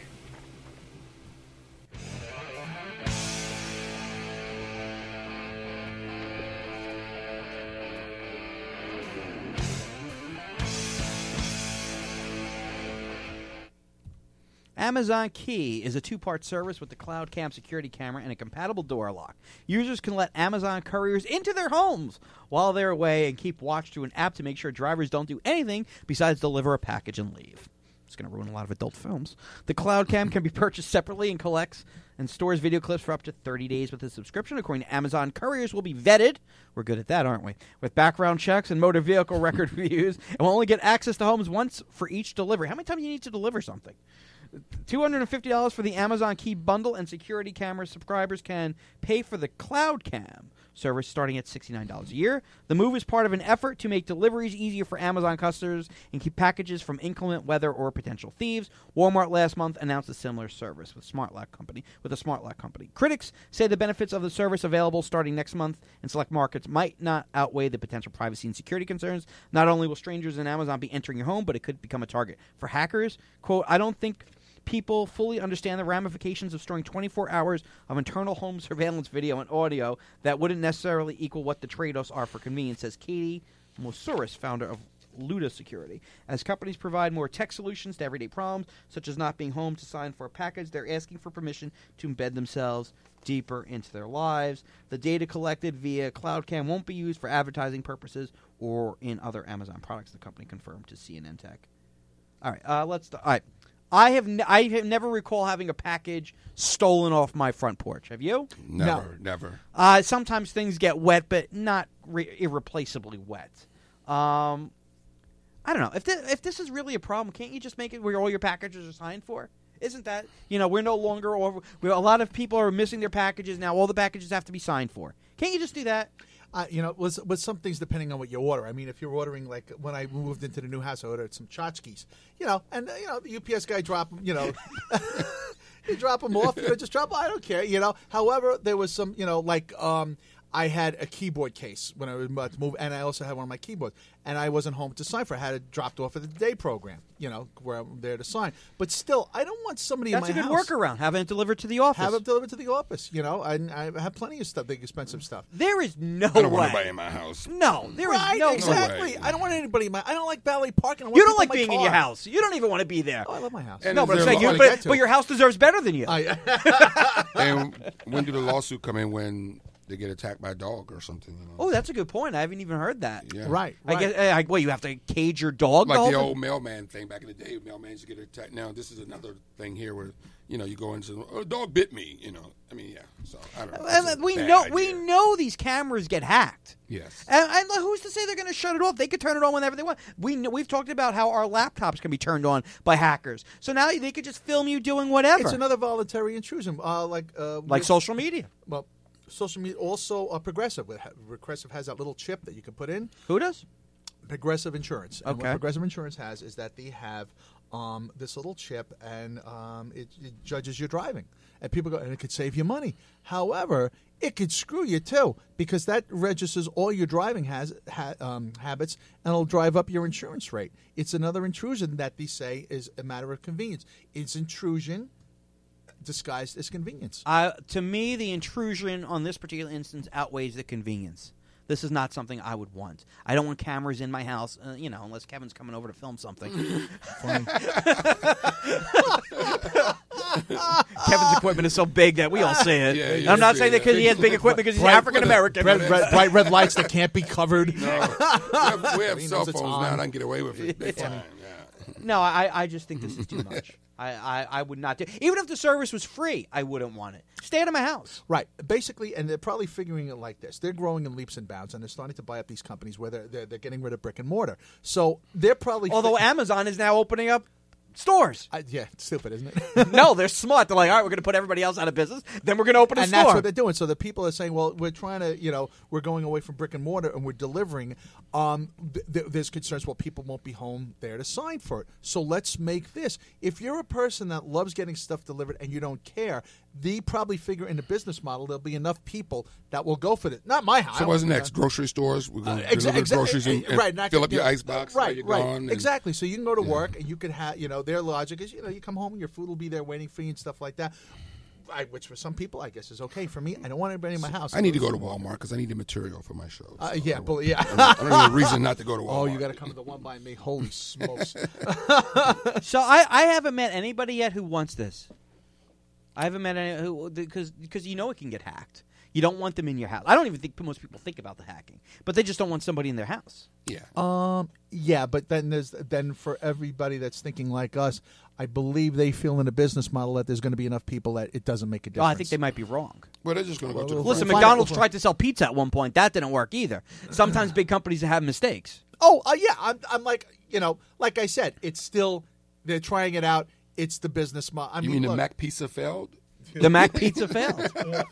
Amazon Key is a two-part service with the Cloud Cam security camera and a compatible door lock. Users can let Amazon couriers into their homes while they're away and keep watch through an app to make sure drivers don't do anything besides deliver a package and leave. It's going to ruin a lot of adult films. The Cloud Cam can be purchased separately and collects and stores video clips for up to thirty days with a subscription. According to Amazon, couriers will be vetted. We're good at that, aren't we? With background checks and motor vehicle record reviews, and will only get access to homes once for each delivery. How many times do you need to deliver something? two hundred fifty dollars for the Amazon Key bundle, and security camera subscribers can pay for the Cloud Cam service starting at sixty-nine dollars a year. The move is part of an effort to make deliveries easier for Amazon customers and keep packages from inclement weather or potential thieves. Walmart last month announced a similar service with Smart Lock Company, with a Smart Lock Company. Critics say the benefits of the service available starting next month in select markets might not outweigh the potential privacy and security concerns. Not only will strangers in Amazon be entering your home, but it could become a target for hackers. Quote, I don't think people fully understand the ramifications of storing twenty-four hours of internal home surveillance video and audio that wouldn't necessarily equal what the trade-offs are for convenience, says Katie Moussouris, founder of Luda Security. As companies provide more tech solutions to everyday problems, such as not being home to sign for a package, they're asking for permission to embed themselves deeper into their lives. The data collected via CloudCam won't be used for advertising purposes or in other Amazon products, the company confirmed to C N N Tech. All right, uh, let's... All right. I have ne- I have never recall having a package stolen off my front porch. Have you? Never, no. never. Uh, sometimes things get wet, but not re- irreplaceably wet. Um, I don't know. If th- if this is really a problem, can't you just make it where all your packages are signed for? Isn't that, you know, we're no longer over. We're, a lot of people are missing their packages now. All the packages have to be signed for. Can't you just do that? Uh, you know, with, with some things depending on what you order. I mean, if you're ordering, like when I moved into the new house, I ordered some tchotchkes. You know, and uh, you know the U P S guy drop them. You know, you drop them off. You know, just drop. I don't care. You know. However, there was some. You know, like um, I had a keyboard case when I was about to move, and I also had one of my keyboards, and I wasn't home to sign for it. I had it dropped off at the day program. You know, where I'm there to sign. But still, I don't want somebody That's in my a good house. workaround. Having it delivered to the office. Have it delivered to the office. You know, I, I have plenty of stuff, big expensive stuff. There is no I don't way. want nobody in my house. No, there is right, no exactly. way. I don't want anybody in my. I don't like valet parking. I want You don't people like in my being in car. your house. You don't even want to be there. Oh, I love my house. And no, is but I'm there saying, a you, law- to but, get to. but your house deserves better than you. I, And when do the lawsuit come in? When they get attacked by a dog or something? You know? Oh, that's a good point. I haven't even heard that. Yeah. right, I right. guess. Uh, I, well, you have to cage your dog. Like the, the whole old mailman thing back in the day. Mailmans get attacked. Now this is another thing here where you know you go into oh, a dog bit me. You know, I mean, yeah. So I don't know. thing? That's a we bad know. idea. We know these cameras get hacked. Yes. And, and who's to say they're going to shut it off? They could turn it on whenever they want. We know, we've talked about how our laptops can be turned on by hackers. So now they could just film you doing whatever. It's another voluntary intrusion, uh, like uh, like with- social media. Well, social media also uh, Progressive. With- Progressive has that little chip that you can put in. Who does? Progressive Insurance. And Okay. what Progressive Insurance has is that they have um, this little chip, and um, it, it judges your driving. And people go, and it could save you money. However, it could screw you too, because that registers all your driving has ha, um, habits, and it'll drive up your insurance rate. It's another intrusion that they say is a matter of convenience. It's intrusion disguised as convenience. Uh, to me, the intrusion on this particular instance outweighs the convenience. This is not something I would want. I don't want cameras in my house, uh, you know, unless Kevin's coming over to film something. Kevin's equipment is so big that we all see it. Yeah, yeah, I'm not yeah, saying that yeah. because he has big equipment because he's Bright- African American. Bright, red, bright red lights that can't be covered. No. We have, we have He cell knows it's phones on. now, and I can get away with it. Big time. Yeah. No, I, I just think this is too much. I, I, I would not do. Even if the service was free, I wouldn't want it. Stay out of my house. Right. Basically, and they're probably figuring it like this. They're growing in leaps and bounds, and they're starting to buy up these companies where they're, they're, they're getting rid of brick and mortar. So they're probably... Although fi- Amazon is now opening up stores. I, yeah, it's stupid, isn't it? No, they're smart. They're like, all right, we're going to put everybody else out of business. Then we're going to open a and store. that's what they're doing. So the people are saying, well, we're trying to, you know, we're going away from brick and mortar and we're delivering. Um, th- th- there's concerns, well, people won't be home there to sign for it. So let's make this. If you're a person that loves getting stuff delivered and you don't care, they probably figure in the business model there'll be enough people that will go for it. Not my house. So what's next? Grocery stores? We're going to Uh, exa- deliver exa- groceries and, and right, not- fill up your yeah, icebox. Right, while you're right, gone, and- exactly. So you can go to Yeah. work and you could have, you know, their logic is, you know, you come home and your food will be there waiting for you and stuff like that. I, which for some people, I guess, is okay. For me, I don't want anybody in my house. I need to go to Walmart because I need the material for my show. Uh, so yeah, I, but yeah. I don't, I don't need a reason not to go to Walmart. Oh, you got to come to the one by me. Holy smokes! So I, I haven't met anybody yet who wants this. I haven't met any who because because you know it can get hacked. You don't want them in your house. I don't even think most people think about the hacking, but they just don't want somebody in their house. Yeah. Um. Yeah, but then there's then for everybody that's thinking like us, I believe they feel in a business model that there's going to be enough people that it doesn't make a Oh, difference. I think they might be wrong. Well, they're just going to go to the Listen, We'll find McDonald's out. tried to sell pizza at one point. That didn't work either. Sometimes big companies have mistakes. Oh, uh, yeah. I'm, I'm like, you know, like I said, it's still they're trying it out. It's the business model. I You mean, mean the look, Mac Pizza failed? The Mac Pizza failed.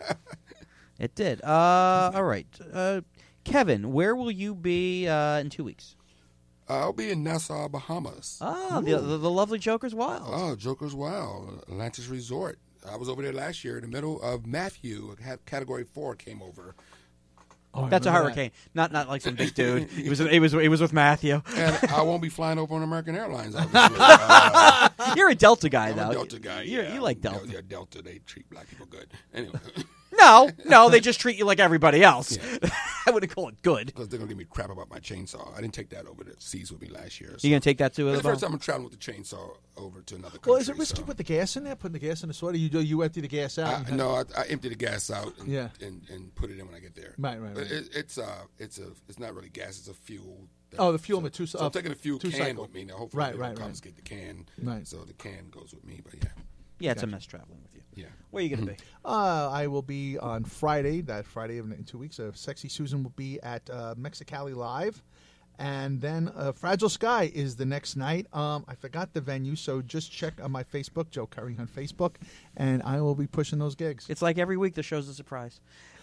It did. Uh, all right. Uh, Kevin, where will you be uh, in two weeks? Uh, I'll be in Nassau, Bahamas. Ah, the, the the lovely Joker's Wild. Oh, Joker's Wild, Atlantis Resort. I was over there last year in the middle of Matthew. Ha- Category four came over. Oh, I That's a remember hurricane, not not like some big dude. He was he was he was with Matthew. And I won't be flying over on American Airlines, obviously. Uh, You're a Delta guy, I'm though. a Delta guy, You're, yeah. You like Delta. Yeah, Delta, they treat black people good. Anyway. No, no, they just treat you like everybody else. Yeah. I wouldn't call it good. Because they're going to give me crap about my chainsaw. I didn't take that over the seas with me last year. You gonna take that to It's the the first bar? time I'm traveling with the chainsaw over to another country. Well, is it risky so. with the gas in there? Putting the gas in the soda? You do you empty the gas out? I, and have- no, I, I empty the gas out and, Yeah. and, and put it in when I get there. Right, right, But right. It, it's uh, it's a, it's not really gas. It's a fuel. that- Oh, the fuel so, with two- So uh, I'm taking a fuel two can cycle. with me now. Hopefully, Right, they right, don't right. confiscate the can. Right. So the can goes with me. But yeah, Yeah, it's Gotcha. a mess traveling with you. yeah. Where are you gonna be? Uh, I will be on Friday, that Friday of in two weeks. Uh, Sexy Susan will be at uh, Mexicali Live. And then uh, Fragile Sky is the next night. Um, I forgot the venue, so just check on my Facebook, Joe Curry on Facebook, and I will be pushing those gigs. It's like every week the show's a surprise.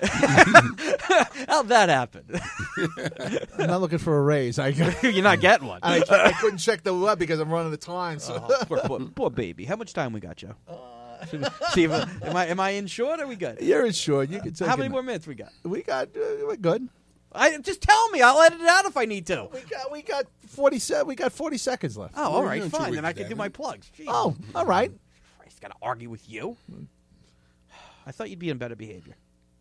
How'd that happen? I'm not looking for a raise. I, You're not getting one. I, I couldn't check the web because I'm running the time. So. Oh, poor, poor, poor baby. How much time we got, Joe? See if, am I am I in short or are we good? You're insured. You can take How many it. more minutes we got? We got. Uh, we're good. I just tell me. I'll edit it out if I need to. We got. We got forty-seven. We got forty seconds left. Oh, all We're right, doing two fine. Then weeks, I can do Devin. my plugs. Jeez. Oh, all right. Christ, gotta argue with you. I thought you'd be in better behavior.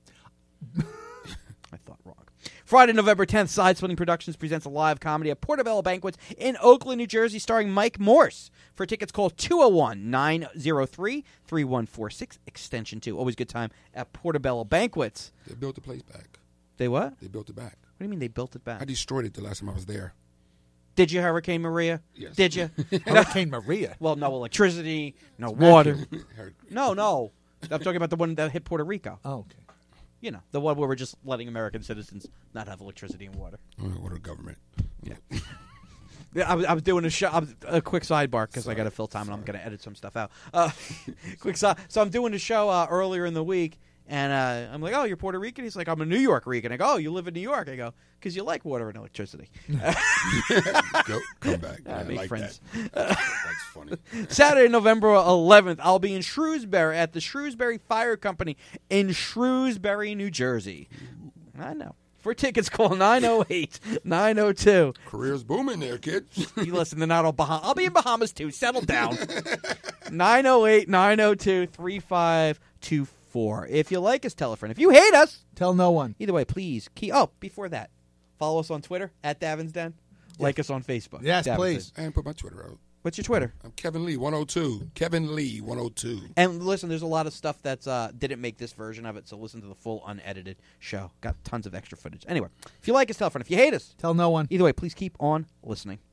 I thought wrong. Friday, November tenth, Side Splitting Productions presents a live comedy at Portobello Banquets in Oakland, New Jersey, starring Mike Morse. For tickets, call two oh one, nine oh three, three one four six, extension two. Always good time at Portobello Banquets. They built the place back. They what? What They built it back. do you mean they built it back? I destroyed it the last time I was there. Did you, Hurricane Maria? Yes. Did you? Hurricane Maria. Well, no electricity, no water. Heard- No, no. I'm talking about the one that hit Puerto Rico. Oh, okay. You know, the one where we're just letting American citizens not have electricity and water. What a government. Yeah. Yeah, I was, I was doing a show. I was, a quick sidebar because I got to fill time and I'm going to edit some stuff out. Uh, quick side. So I'm doing a show uh, earlier in the week, and uh, I'm like, "Oh, you're Puerto Rican?" He's like, "I'm a New York Rican." I go, "Oh, you live in New York?" I go, "Because you like water and electricity." Go, come back. I I make like friends. that. That's, that's funny. Saturday, November eleventh, I'll be in Shrewsbury at the Shrewsbury Fire Company in Shrewsbury, New Jersey. I know. For tickets, call nine oh eight, nine oh two. Career's booming there, kid. You listen, they're not all Bahamas. I'll be in Bahamas, too. Settle down. nine oh eight, nine oh two, three five two four. If you like us, tell a friend. If you hate us, Tell no one. either way, please. Key. Oh, before that, follow us on Twitter, at Davin's Den. Like us on Facebook. Yes, Davin's please. I didn't put my Twitter out. What's your Twitter? I'm Kevin Lee, one oh two. Kevin Lee, one oh two. And listen, there's a lot of stuff that's uh, didn't make this version of it, so listen to the full unedited show. Got tons of extra footage. Anyway, if you like us, tell a friend. If you hate us, Tell no one. either way, please keep on listening.